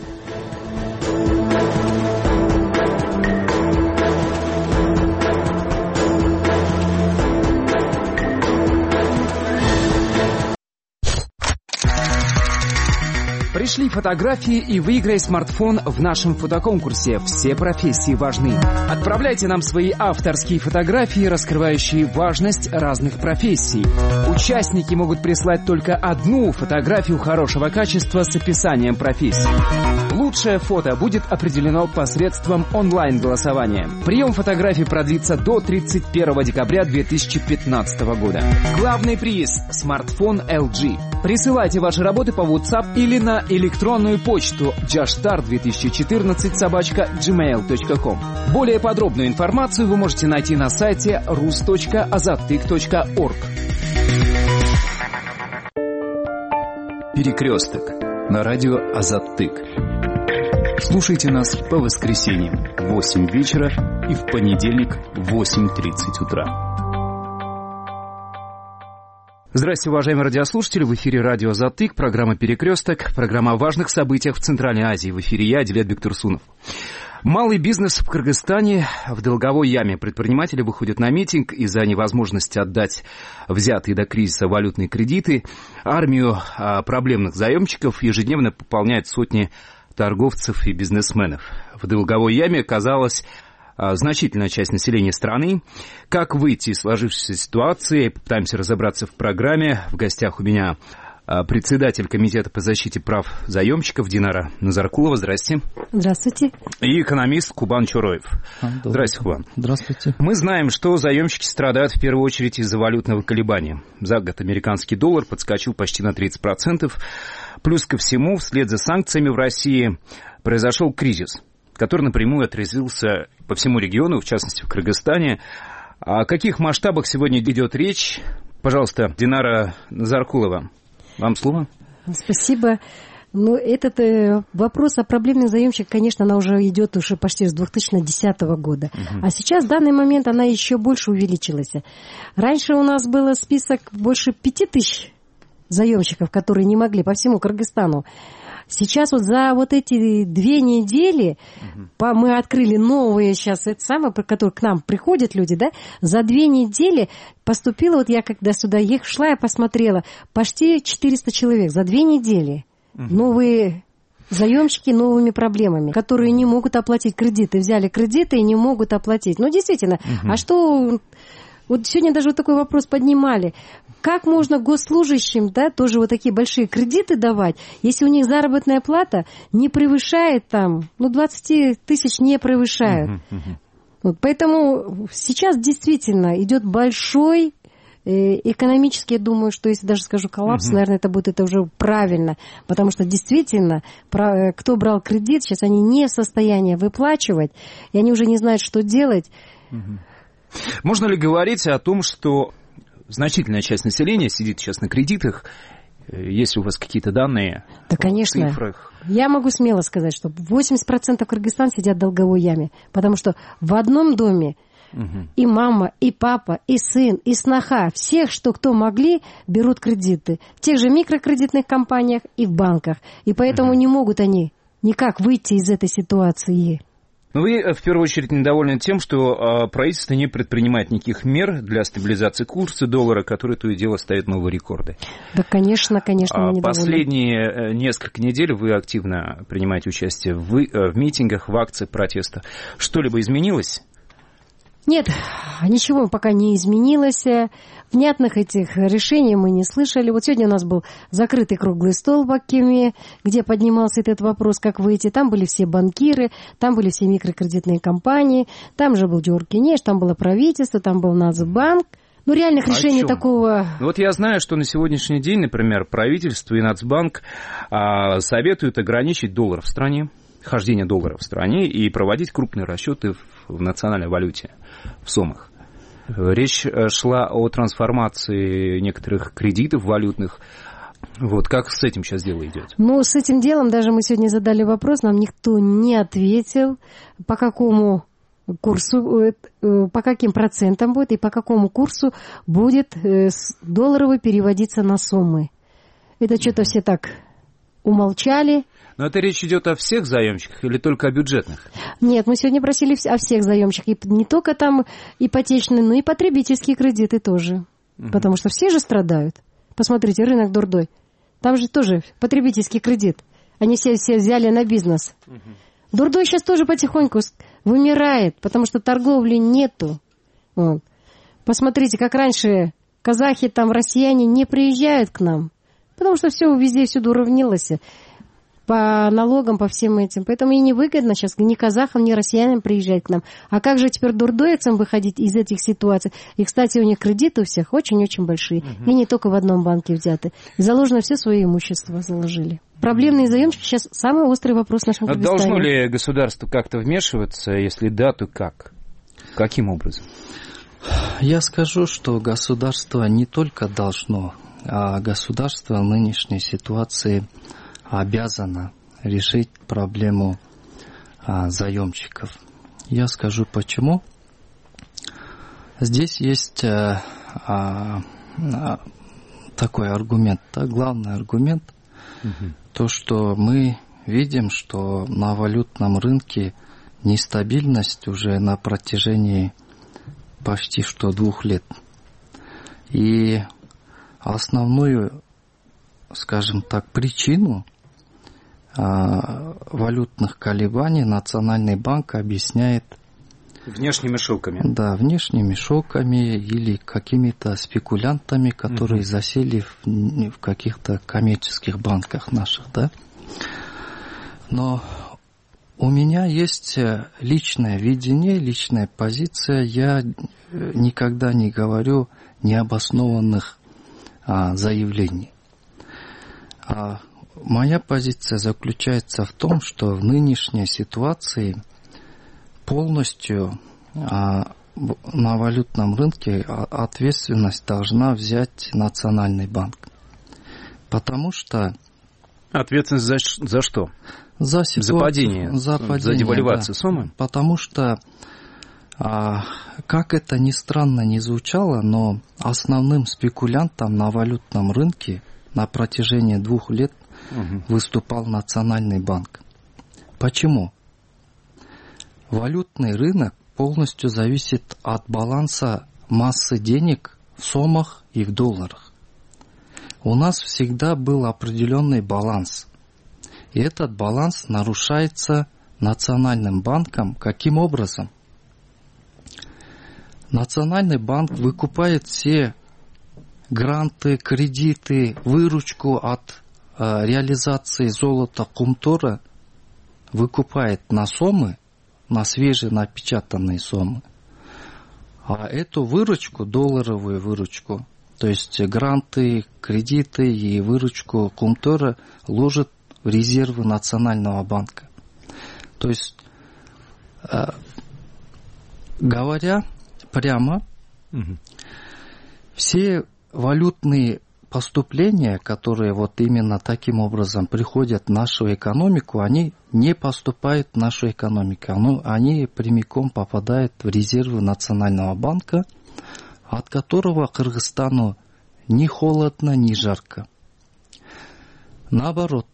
Пришли фотографии и выиграй смартфон в нашем фотоконкурсе. Все профессии важны. Отправляйте нам свои авторские фотографии, раскрывающие важность разных профессий. Участники могут прислать только одну фотографию хорошего качества с описанием профессии. Лучшее фото будет определено посредством онлайн-голосования. Прием фотографий продлится до 31 декабря 2015 года. Главный приз – смартфон LG. Присылайте ваши работы по WhatsApp или на электронную почту jashdar2014@gmail.com. Более подробную информацию вы можете найти на сайте rus.azattyk.org. Перекресток на радио Азаттык. Слушайте нас по воскресеньям в 8 вечера и в понедельник в 8:30 утра. Здравствуйте, уважаемые радиослушатели. В эфире радио Азаттык, программа «Перекресток», программа о важных событиях в Центральной Азии. В эфире я, Дилет Бектурсунов. Малый бизнес в Кыргызстане в долговой яме. Предприниматели выходят на митинг из-за невозможности отдать взятые до кризиса валютные кредиты. Армию проблемных заемщиков ежедневно пополняют сотни торговцев и бизнесменов. В долговой яме оказалась значительная часть населения страны. Как выйти из сложившейся ситуации? Попытаемся разобраться в программе. В гостях у меня председатель комитета по защите прав заемщиков Динара Назаркулова. Здрасте. Здравствуйте. И экономист Кубан Чуроев. Здрасте, Кубан. Здравствуйте. Мы знаем, что заемщики страдают в первую очередь из-за валютного колебания. За год американский доллар подскочил почти на 30%. Плюс ко всему, вслед за санкциями в России произошел кризис, который напрямую отразился по всему региону, в частности в Кыргызстане. О каких масштабах сегодня идет речь? Пожалуйста, Динара Назаркулова, вам слово. Спасибо. Ну, этот вопрос о проблемных заемщиках, конечно, она уже идет уже почти с 2010 года. А сейчас, в данный момент, она еще больше увеличилась. Раньше у нас был список больше 5000 заемщиков, которые не могли по всему Кыргызстану. Сейчас вот за вот эти 2 недели мы открыли новые сейчас, это самое, про которые к нам приходят люди, да, за 2 недели поступило, вот я когда сюда шла, я посмотрела, почти 400 человек за 2 недели. Новые заемщики новыми проблемами, которые не могут оплатить кредиты, взяли кредиты и не могут оплатить. Ну, действительно, а что... Вот сегодня даже вот такой вопрос поднимали. Как можно госслужащим, да, тоже вот такие большие кредиты давать, если у них заработная плата не превышает там, 20 тысяч не превышают. Вот, поэтому сейчас действительно идет большой экономически, я думаю, что если даже скажу коллапс, наверное, это уже правильно, потому что действительно, кто брал кредит, сейчас они не в состоянии выплачивать, и они уже не знают, что делать. Можно ли говорить о том, что значительная часть населения сидит сейчас на кредитах? Есть ли у вас какие-то данные? Да, конечно. Цифрах? Я могу смело сказать, что 80% Кыргызстана сидят в долговой яме, потому что в одном доме и мама, и папа, и сын, и сноха, всех, кто могли, берут кредиты. В тех же микрокредитных компаниях и в банках. И поэтому не могут они никак выйти из этой ситуации. Но вы, в первую очередь, недовольны тем, что правительство не предпринимает никаких мер для стабилизации курса доллара, который то и дело ставит новые рекорды. Да, конечно, мы недовольны. Последние несколько недель вы активно принимаете участие в митингах, в акциях протеста. Что-либо изменилось? Нет, ничего пока не изменилось. Внятных этих решений мы не слышали. Вот сегодня у нас был закрытый круглый стол в Акиме, где поднимался этот вопрос, как выйти. Там были все банкиры, там были все микрокредитные компании, там же был Джордж Кенеш, там было правительство, там был Нацбанк. Ну, реальных решений такого... Вот я знаю, что на сегодняшний день, например, правительство и Нацбанк советуют ограничить доллар в стране, хождение доллара в стране и проводить крупные расчеты в национальной валюте, в сомах. Речь шла о трансформации некоторых кредитов валютных. Вот как с этим сейчас дело идет? Ну, с этим делом даже мы сегодня задали вопрос, нам никто не ответил, по какому курсу, по каким процентам будет и по какому курсу будет долларовый переводиться на сомы. Это что-то все так умолчали. Но это речь идет о всех заемщиках или только о бюджетных? Нет, мы сегодня просили о всех заемщиках. И не только там ипотечные, но и потребительские кредиты тоже. Потому что все же страдают. Посмотрите, рынок дурдой. Там же тоже потребительский кредит. Они все взяли на бизнес. Дурдой сейчас тоже потихоньку вымирает, потому что торговли нету. Вот. Посмотрите, как раньше казахи, там, россияне не приезжают к нам. Потому что все везде всюду уравнилось. По налогам, по всем этим. Поэтому и невыгодно сейчас ни казахам, ни россиянам приезжать к нам. А как же теперь дурдоецам выходить из этих ситуаций? И, кстати, у них кредиты у всех очень-очень большие. И не только в одном банке взяты. Заложено все свое имущество, заложили. Проблемные заемщики сейчас самый острый вопрос в нашем Кыргызстане. Должно ли государство как-то вмешиваться? Если да, то как? Каким образом? Я скажу, что государство не только должно, а государство в нынешней ситуации обязано решить проблему заемщиков. Я скажу почему. Здесь есть такой аргумент, главный аргумент, то, что мы видим, что на валютном рынке нестабильность уже на протяжении почти что 2 лет. И основную, скажем так, причину валютных колебаний Национальный банк объясняет внешними шоками. Да, внешними шоками или какими-то спекулянтами, которые засели в каких-то коммерческих банках наших, да. Но у меня есть личное видение, личная позиция. Я никогда не говорю необоснованных заявлений. Моя позиция заключается в том, что в нынешней ситуации полностью на валютном рынке ответственность должна взять Национальный банк. Потому что... Ответственность за что? За падение, за девальвацию сомы? Потому что, как это ни странно не звучало, но основным спекулянтом на валютном рынке на протяжении 2 лет выступал Национальный банк. Почему? Валютный рынок полностью зависит от баланса массы денег в сомах и в долларах. У нас всегда был определенный баланс. И этот баланс нарушается Национальным банком. Каким образом? Национальный банк выкупает все гранты, кредиты, выручку от реализации золота Кумтора, выкупает на сомы, на свеженапечатанные сомы. А эту выручку, долларовую выручку, то есть гранты, кредиты и выручку Кумтора ложит в резервы Национального банка. То есть, говоря прямо, все валютные поступления, которые вот именно таким образом приходят в нашу экономику, они не поступают в нашу экономику. Они прямиком попадают в резервы Национального банка, от которого Кыргызстану ни холодно, ни жарко. Наоборот,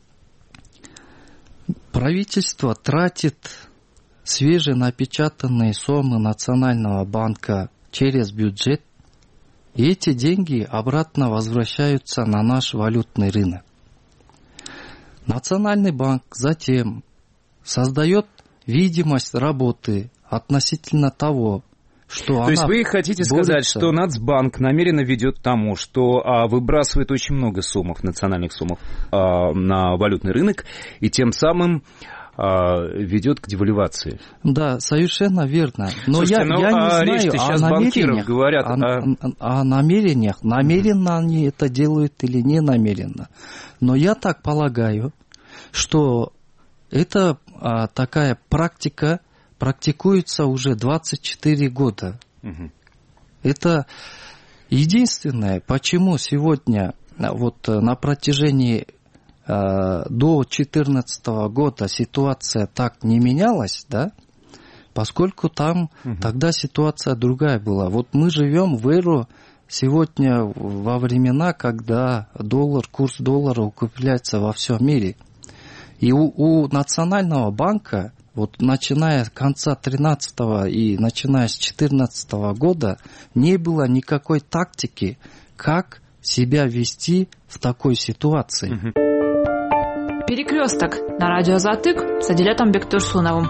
правительство тратит свеженапечатанные сомы Национального банка через бюджет, и эти деньги обратно возвращаются на наш валютный рынок. Национальный банк затем создает видимость работы относительно того, что То есть вы хотите сказать, что Нацбанк намеренно ведет к тому, что выбрасывает очень много суммов, национальных суммов на валютный рынок, и тем самым ведет к девальвации? Да, совершенно верно. Но слушайте, я не знаю сейчас банкиров говорят о намерениях, намеренно они это делают или не намеренно. Но я так полагаю, что это такая практика практикуется уже 24 года. Это единственное, почему сегодня вот на протяжении до 2014 года ситуация так не менялась, да, поскольку там тогда ситуация другая была. Вот мы живем в эру сегодня во времена, когда курс доллара укрепляется во всем мире. И у Национального банка, вот начиная с конца 2013 и начиная с 2014 года, не было никакой тактики, как себя вести в такой ситуации. Перекресток на радио «Азаттык» с Адилетом Бектурсуновым.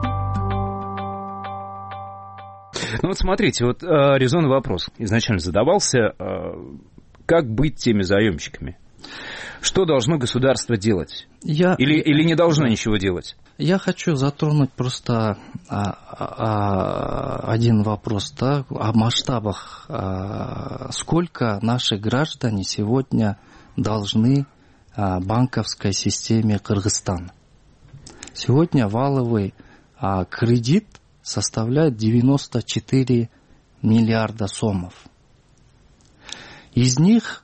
Ну вот смотрите, вот резонный вопрос изначально задавался, как быть теми заемщиками? Что должно государство делать? Или не должно ничего делать? Я хочу затронуть просто один вопрос, да, о масштабах. Сколько наши граждане сегодня должны банковской системе Кыргызстана? Сегодня валовый кредит составляет 94 миллиарда сомов. Из них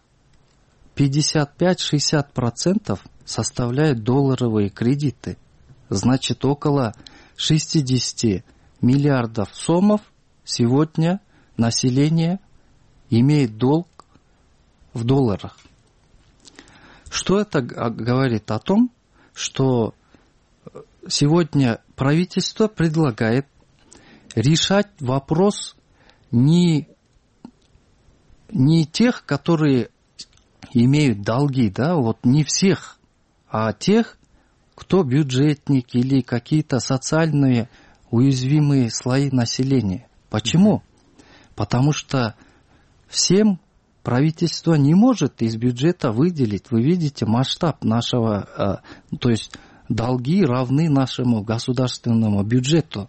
55-60% составляют долларовые кредиты. Значит, около 60 миллиардов сомов сегодня население имеет долг в долларах. Что это говорит? О том, что сегодня правительство предлагает решать вопрос не тех, которые имеют долги, да, вот не всех, а тех, кто бюджетник или какие-то социальные уязвимые слои населения. Почему? Потому что всем правительство не может из бюджета выделить. Вы видите масштаб нашего, то есть долги равны нашему государственному бюджету.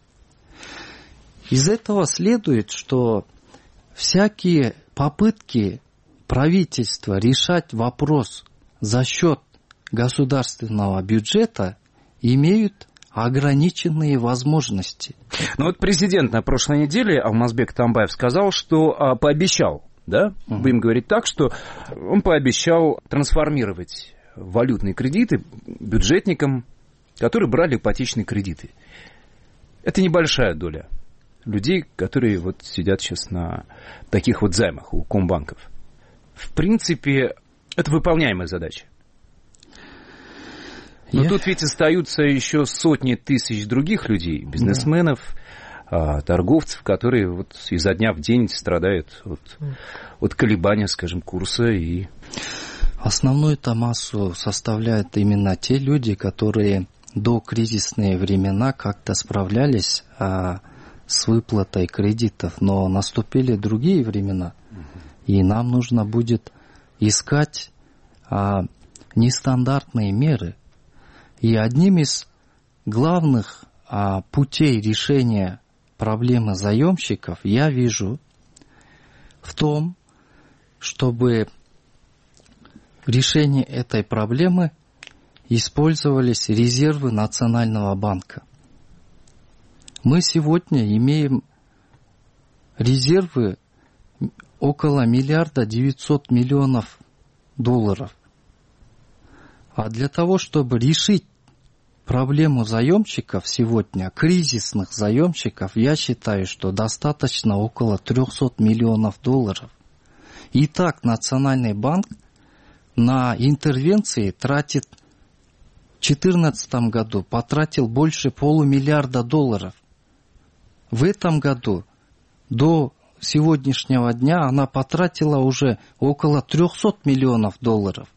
Из этого следует, что всякие попытки правительства решать вопрос за счет государственного бюджета имеют ограниченные возможности. Ну вот президент на прошлой неделе Алмазбек Атамбаев сказал, что пообещал, да, будем говорить так, что он пообещал трансформировать валютные кредиты бюджетникам, которые брали ипотечные кредиты. Это небольшая доля людей, которые вот сидят сейчас на таких вот займах у комбанков. В принципе, это выполняемая задача. Но тут ведь остаются еще сотни тысяч других людей, бизнесменов, торговцев, которые вот изо дня в день страдают от колебания, скажем, курса. И основную-то массу составляют именно те люди, которые до кризисные времена как-то справлялись с выплатой кредитов, но наступили другие времена, и нам нужно будет искать нестандартные меры. И одним из главных путей решения проблемы заемщиков я вижу в том, чтобы решение этой проблемы использовались резервы Национального банка. Мы сегодня имеем резервы около 1 900 000 000 долларов. А для того, чтобы решить проблему заемщиков сегодня, кризисных заемщиков, я считаю, что достаточно около 300 миллионов долларов. И так Национальный банк на интервенции тратит в 2014 году потратил больше $500 миллиарда. В этом году до сегодняшнего дня она потратила уже около 300 миллионов долларов.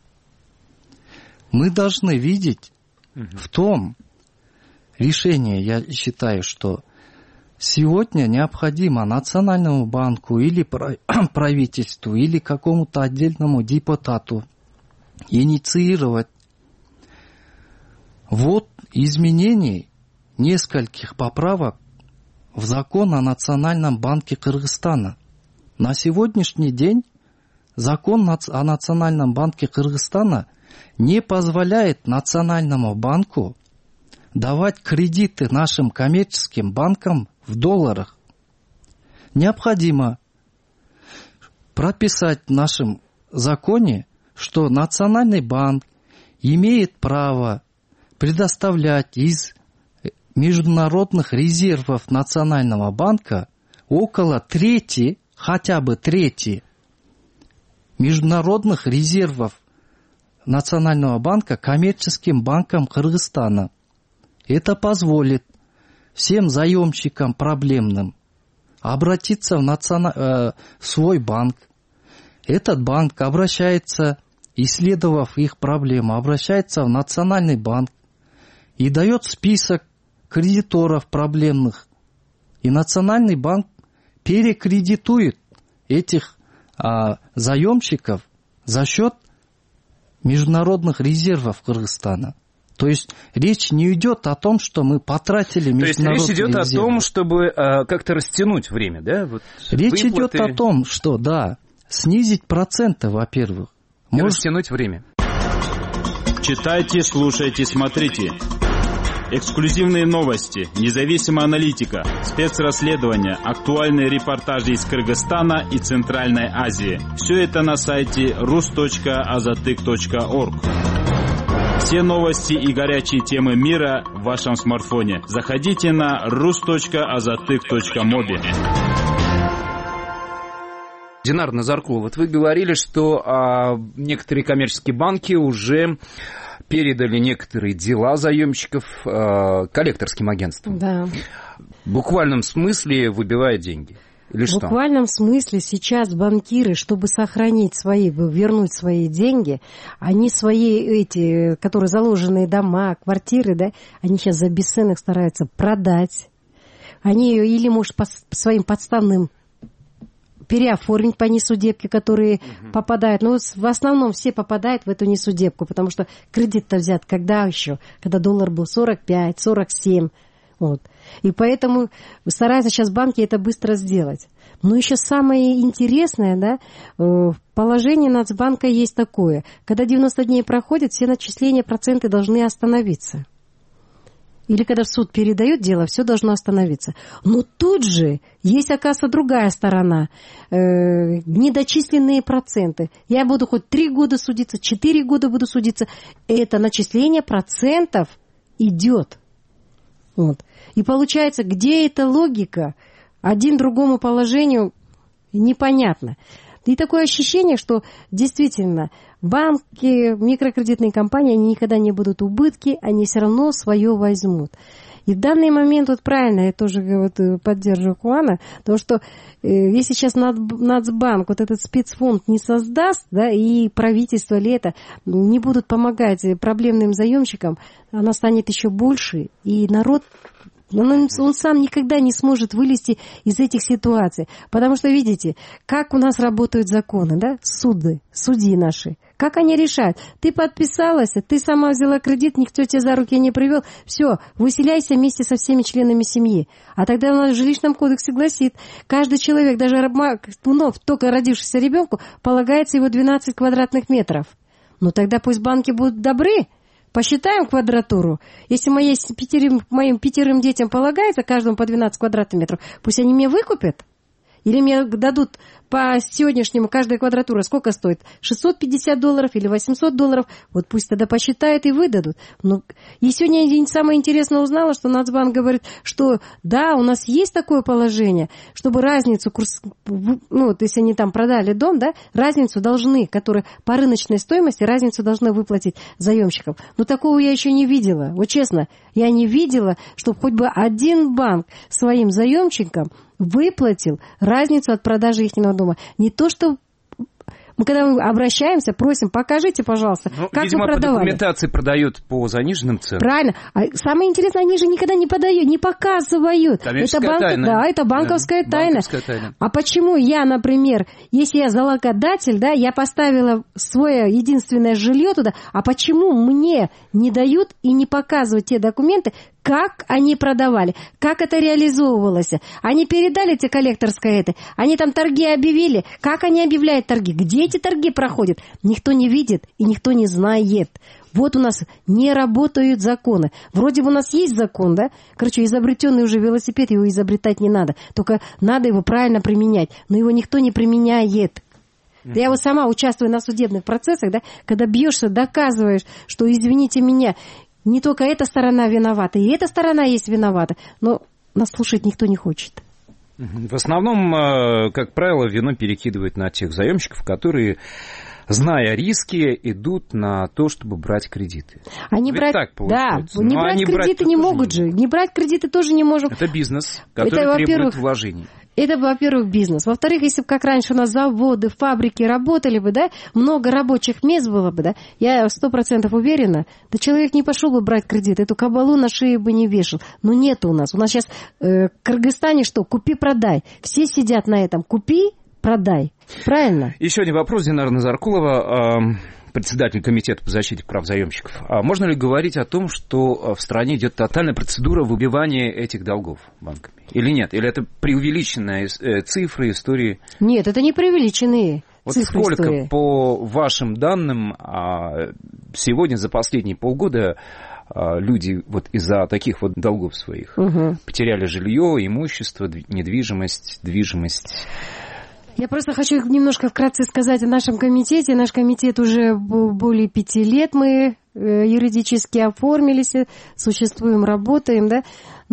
Мы должны видеть в том решении, я считаю, что Сегодня необходимо Национальному банку или правительству, или какому-то отдельному депутату инициировать вот изменение нескольких поправок в закон о Национальном банке Кыргызстана. На сегодняшний день закон о Национальном банке Кыргызстана не позволяет Национальному банку давать кредиты нашим коммерческим банкам в долларах. Необходимо прописать в нашем законе, что Национальный банк имеет право предоставлять из международных резервов Национального банка около трети, хотя бы трети международных резервов Национального банка коммерческим банкам Кыргызстана. Это позволит всем заемщикам проблемным обратиться в свой банк. Этот банк обращается, исследовав их проблему, обращается в Национальный банк и дает список кредиторов проблемных. И Национальный банк перекредитует этих заемщиков за счет международных резервов Кыргызстана. То есть речь не идет о том, что мы потратили международные резервы. То есть речь идет о том, чтобы как-то растянуть время, да? Вот речь идет о том, что, да, снизить проценты, во-первых. И растянуть время. Читайте, слушайте, смотрите. Эксклюзивные новости, независимая аналитика, спецрасследования, актуальные репортажи из Кыргызстана и Центральной Азии. Все это на сайте rus.azatyk.org. Все новости и горячие темы мира в вашем смартфоне. Заходите на rus.azatyk.mobi. Динар Назаркул, вот вы говорили, что некоторые коммерческие банки уже передали некоторые дела заемщиков коллекторским агентствам. Да. В буквальном смысле выбивая деньги. Или в буквальном смысле сейчас банкиры, чтобы сохранить вернуть свои деньги, они свои которые заложенные дома, квартиры, да, они сейчас за бесценок стараются продать. Они ее или, может, по своим подставным переоформить по несудебке, которые попадают. Но в основном все попадают в эту несудебку, потому что кредит-то взят когда еще? Когда доллар был 45, 47. Вот. И поэтому стараются сейчас банки это быстро сделать. Но еще самое интересное, да, положение Нацбанка есть такое. Когда 90 дней проходят, все начисления, проценты должны остановиться. Или когда суд передает дело, все должно остановиться. Но тут же есть, оказывается, другая сторона. Недочисленные проценты. Я буду хоть 3 года судиться, 4 года буду судиться. Это начисление процентов идет. Вот. И получается, где эта логика? Один другому положению непонятно. И такое ощущение, что действительно банки, микрокредитные компании, они никогда не будут убытки, они все равно свое возьмут. И в данный момент, вот правильно, я тоже поддерживаю Куана, потому что если сейчас Нацбанк вот этот спецфонд не создаст, да, и правительство ли это не будут помогать проблемным заемщикам, она станет еще больше, и народ... Он сам никогда не сможет вылезти из этих ситуаций. Потому что, видите, как у нас работают законы, да, судьи наши. Как они решают? Ты подписалась, ты сама взяла кредит, никто тебя за руки не привел. Все, выселяйся вместе со всеми членами семьи. А тогда у нас в жилищном кодексе гласит, каждый человек, даже вновь только родившийся ребенку, полагается его 12 квадратных метров. Ну тогда пусть банки будут добры. Посчитаем квадратуру. Если моим 5 детям полагается каждому по 12 квадратных метров, пусть они мне выкупят. Или мне дадут по сегодняшнему каждая квадратура сколько стоит? $650 или $800. Вот пусть тогда посчитают и выдадут. Но... И сегодня я самое интересное узнала, что Нацбанк говорит, что да, у нас есть такое положение, чтобы разницу, ну вот если они там продали дом, да, разницу должны, которые по рыночной стоимости, разницу должны выплатить заемщикам. Но такого я еще не видела. Вот честно, я не видела, чтобы хоть бы один банк своим заемщикам выплатил разницу от продажи их дома. Не то, что Мы когда обращаемся, просим, покажите, пожалуйста, как видимо, вы продавали. По документации продают по заниженным ценам. Правильно. А самое интересное, они же никогда не подают, не показывают. Коммерческая тайна. Да, это банковская тайна. А почему я, например, если я залогодатель, да, я поставила свое единственное жилье туда, а почему мне не дают и не показывают те документы, как они продавали, как это реализовывалось. Они передали эти коллекторское это, они там торги объявили, как они объявляют торги, где эти торги проходят, никто не видит и никто не знает. Вот у нас не работают законы. Вроде бы у нас есть закон, да? Короче, изобретенный уже велосипед, его изобретать не надо. Только надо его правильно применять. Но его никто не применяет. Да я вот сама участвую на судебных процессах, да? Когда бьешься, доказываешь, что, извините меня, не только эта сторона виновата, и эта сторона есть виновата. Но нас слушать никто не хочет. В основном, как правило, вину перекидывают на тех заемщиков, которые, зная риски, идут на то, чтобы брать кредиты. Они брать, так получается. Да, не брать кредиты не могут же. Не брать кредиты тоже не можем. Это бизнес, который требует вложений. Это, во-первых, бизнес. Во-вторых, если бы, как раньше, у нас заводы, фабрики работали бы, да, много рабочих мест было бы, да, я 100% уверена, да человек не пошел бы брать кредит, эту кабалу на шее бы не вешал. Но нет у нас. У нас сейчас в Кыргызстане что? Купи-продай. Все сидят на этом. Купи-продай. Правильно? Еще один вопрос, Динара Назаркулова, председатель комитета по защите прав заемщиков. А можно ли говорить о том, что в стране идет тотальная процедура выбивания этих долгов банками? Или нет? Или это преувеличенные цифры, истории? Нет, это не преувеличенные цифры, сколько, истории. По вашим данным, сегодня за последние полгода люди вот из-за таких вот долгов своих потеряли жилье, имущество, недвижимость, движимость? Я просто хочу немножко вкратце сказать о нашем комитете. Наш комитет уже более 5 лет мы юридически оформились, существуем, работаем, да.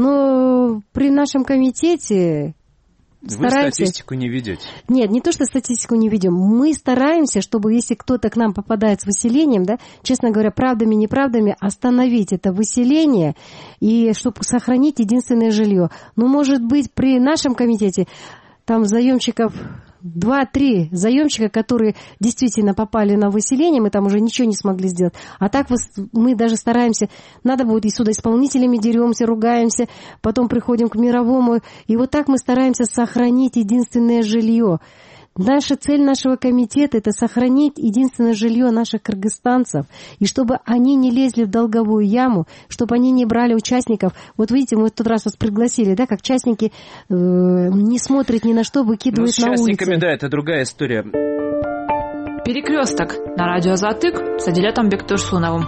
Но при нашем комитете стараемся... Вы статистику не ведете? Нет, не то, что статистику не ведем. Мы стараемся, чтобы если кто-то к нам попадает с выселением, да, честно говоря, правдами, неправдами, остановить это выселение и чтобы сохранить единственное жилье. Но, может быть, при нашем комитете там заемщиков 2-3 заемщика, которые действительно попали на выселение, мы там уже ничего не смогли сделать. А так мы даже стараемся, надо будет и с судоисполнителями деремся, ругаемся, потом приходим к мировому. И вот так мы стараемся сохранить единственное жилье. Наша цель нашего комитета – это сохранить единственное жилье наших кыргызстанцев, и чтобы они не лезли в долговую яму, чтобы они не брали участников. Вот видите, мы в тот раз вас пригласили, да, как частники не смотрят ни на что, выкидывают на улицу. С участниками, да, это другая история. Перекресток на радио Азаттык с Адилетом Бектурсуновым.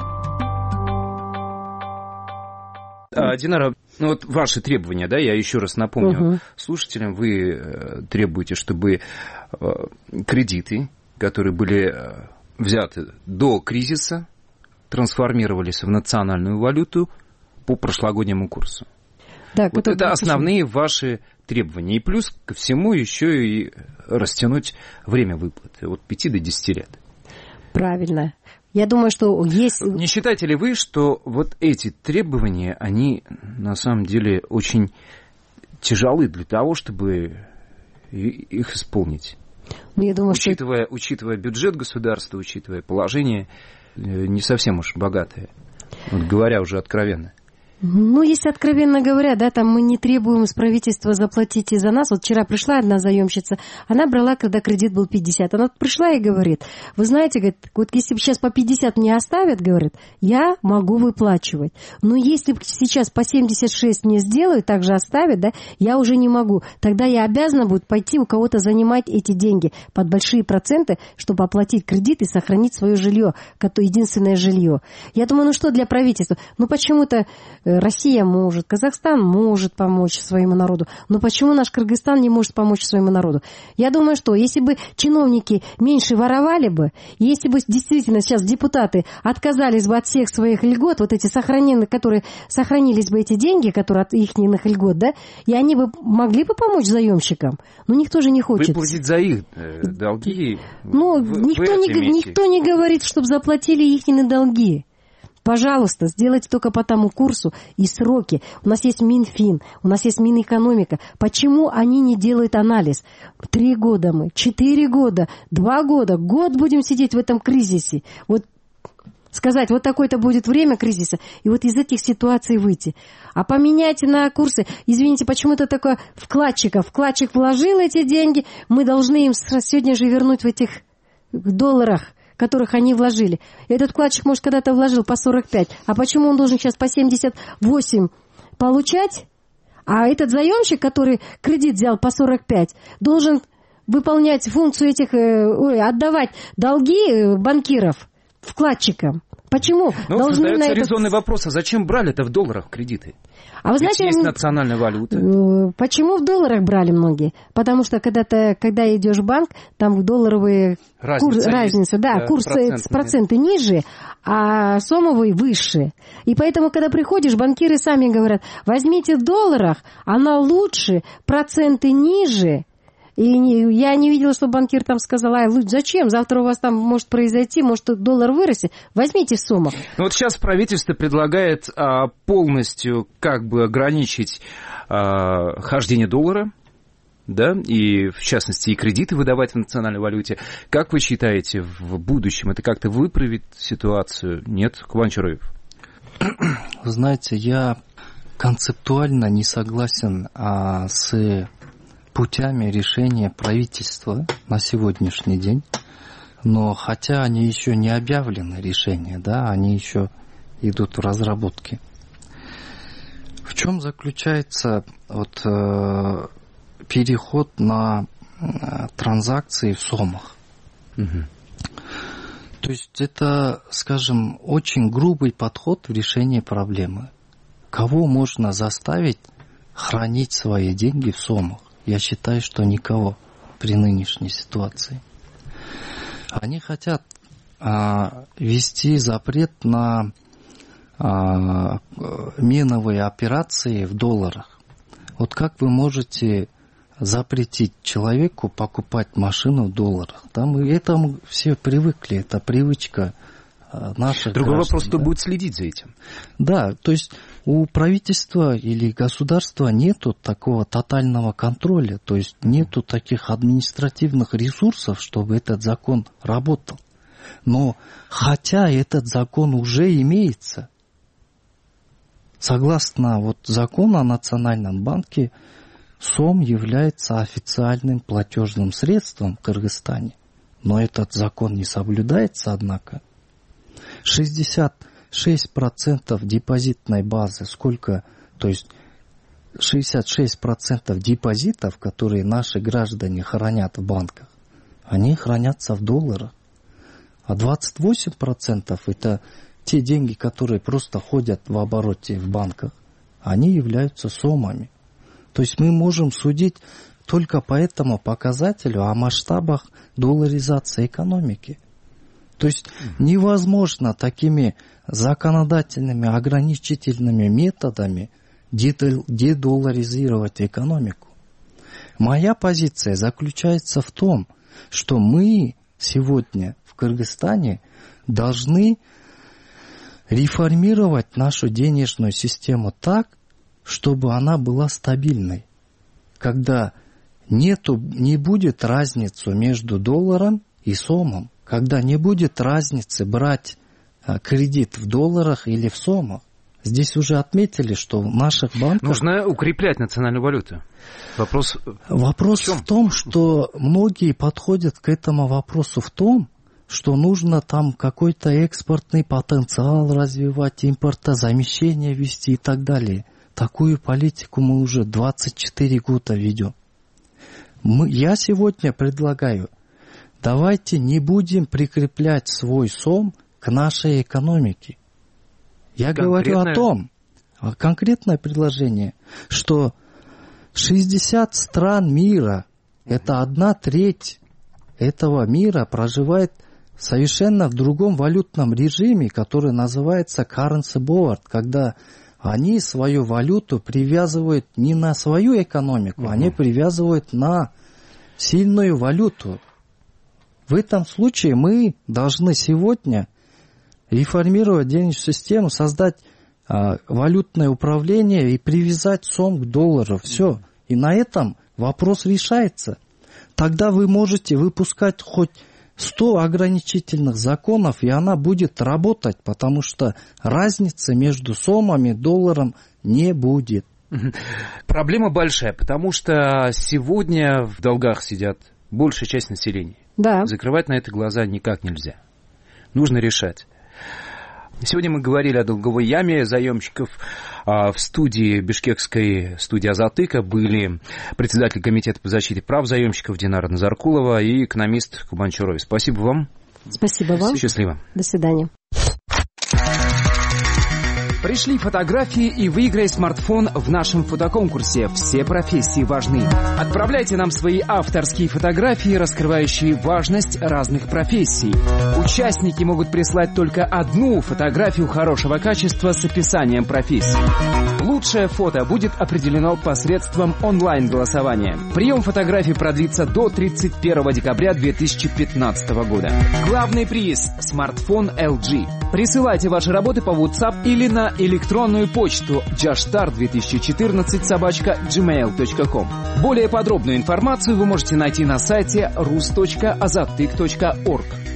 Динара, ну вот ваши требования, да, я еще раз напомню слушателям, вы требуете, чтобы кредиты, которые были взяты до кризиса, трансформировались в национальную валюту по прошлогоднему курсу. Да, вот это основные ваши требования. И плюс ко всему еще и растянуть время выплаты от 5 до 10 лет. Правильно. Я думаю, что есть... Не считаете ли вы, что вот эти требования, они на самом деле очень тяжелы для того, чтобы их исполнить? Я думаю, учитывая бюджет государства, учитывая положение не совсем уж богатое, вот говоря уже откровенно. Ну, если откровенно говоря, да, там мы не требуем с правительства заплатить и за нас. Вот вчера пришла одна заемщица, она брала, когда кредит был 50. Она пришла и говорит, вы знаете, говорит, вот если сейчас по 50 мне оставят, говорит, я могу выплачивать. Но если сейчас по 76 мне сделают, также оставят, да, я уже не могу. Тогда я обязана буду пойти у кого-то занимать эти деньги под большие проценты, чтобы оплатить кредит и сохранить свое жилье, единственное жилье. Я думаю, ну что для правительства? Ну почему-то Россия может, Казахстан может помочь своему народу. Но почему наш Кыргызстан не может помочь своему народу? Я думаю, что если бы чиновники меньше воровали бы, если бы действительно сейчас депутаты отказались бы от всех своих льгот, вот эти которые сохранились бы эти деньги, которые от их льгот, да, и они бы могли бы помочь заемщикам. Но никто же не хочет. Выплатить за их долги. Ну, никто не говорит, чтобы заплатили их долги. Пожалуйста, сделайте только по тому курсу и сроки. У нас есть Минфин, у нас есть Минэкономика. Почему они не делают анализ? 3 года мы, 4 года, 2 года, год будем сидеть в этом кризисе. Вот сказать, вот такое-то будет время кризиса, и вот из этих ситуаций выйти. А поменяйте на курсы. Извините, почему-то такое вкладчиков. Вкладчик вложил эти деньги, мы должны им сегодня же вернуть в этих долларах, которых они вложили. Этот вкладчик, может, когда-то вложил по 45. А почему он должен сейчас по 78 получать? А этот заемщик, который кредит взял по 45, должен выполнять функцию этих, отдавать долги банкиров вкладчикам. Почему? Но задается резонный вопрос, а зачем брали это в долларах кредиты? А вы знаете, есть национальная валюта. Почему в долларах брали многие? Потому что когда идешь в банк, там долларовые разница, да, курс проценты ниже, а сомовый выше. И поэтому, когда приходишь, банкиры сами говорят, возьмите в долларах, она лучше, проценты ниже. И я не видела, что банкир там сказал, зачем? Завтра у вас там может произойти, может доллар вырастет. Возьмите в суммах. Ну вот сейчас правительство предлагает полностью как бы ограничить хождение доллара, да, и в частности и кредиты выдавать в национальной валюте. Как вы считаете, в будущем это как-то выправит ситуацию? Нет, Кубан Чураев? Вы знаете, я концептуально не согласен с путями решения правительства на сегодняшний день, но хотя они еще не объявлены, решения, да, они еще идут в разработке. В чем заключается переход на транзакции в сомах? То есть это, скажем, очень грубый подход в решении проблемы. Кого можно заставить хранить свои деньги в сомах? Я считаю, что никого при нынешней ситуации. Они хотят ввести запрет на меновые операции в долларах. Вот как вы можете запретить человеку покупать машину в долларах? Там и этому все привыкли, это привычка наших Другой граждан, вопрос, кто будет следить за этим? Да, то есть у правительства или государства нету такого тотального контроля, то есть нету таких административных ресурсов, чтобы этот закон работал. Но хотя этот закон уже имеется, согласно закону о Национальном банке, сом является официальным платежным средством в Кыргызстане. Но этот закон не соблюдается, однако. 66% депозитной базы, то есть 66% депозитов, которые наши граждане хранят в банках, они хранятся в долларах. А 28% это те деньги, которые просто ходят в обороте в банках, они являются сомами. То есть мы можем судить только по этому показателю о масштабах долларизации экономики. То есть невозможно такими законодательными ограничительными методами дедолларизировать экономику. Моя позиция заключается в том, что мы сегодня в Кыргызстане должны реформировать нашу денежную систему так, чтобы она была стабильной. Когда не будет разницы между долларом и сомом, когда не будет разницы брать кредит в долларах или в сомах. Здесь уже отметили, что в наших банках... Нужно укреплять национальную валюту. Вопрос в том, что многие подходят к этому вопросу в том, что нужно там какой-то экспортный потенциал развивать, импортозамещение вести и так далее. Такую политику мы уже 24 года ведем. Я сегодня предлагаю, давайте не будем прикреплять свой сом к нашей экономике. Я говорю о том, конкретное предложение, что 60 стран мира, это 1/3 этого мира проживает совершенно в другом валютном режиме, который называется currency board, когда они свою валюту привязывают не на свою экономику, они привязывают на сильную валюту. В этом случае мы должны сегодня реформировать денежную систему, создать валютное управление и привязать сом к доллару. Все. И на этом вопрос решается. Тогда вы можете выпускать хоть 100 ограничительных законов, и она будет работать, потому что разницы между сомом и долларом не будет. Проблема большая, потому что сегодня в долгах сидят большая часть населения. Да. Закрывать на это глаза никак нельзя. Нужно решать. Сегодня мы говорили о долговой яме заемщиков. В студии, бишкекской студии «Азатыка» были председатель комитета по защите прав заемщиков Динара Назаркулова и экономист Кубан Чуроев. Спасибо вам. Спасибо вам. Счастливо. До свидания. Пришли фотографии и выиграй смартфон в нашем фотоконкурсе. Все профессии важны. Отправляйте нам свои авторские фотографии, раскрывающие важность разных профессий. Участники могут прислать только одну фотографию хорошего качества с описанием профессии. Лучшее фото будет определено посредством онлайн-голосования. Прием фотографий продлится до 31 декабря 2015 года. Главный приз – смартфон LG. Присылайте ваши работы по WhatsApp или на электронную почту jashtar2014@gmail.com. Более подробную информацию вы можете найти на сайте rus.azatyk.org.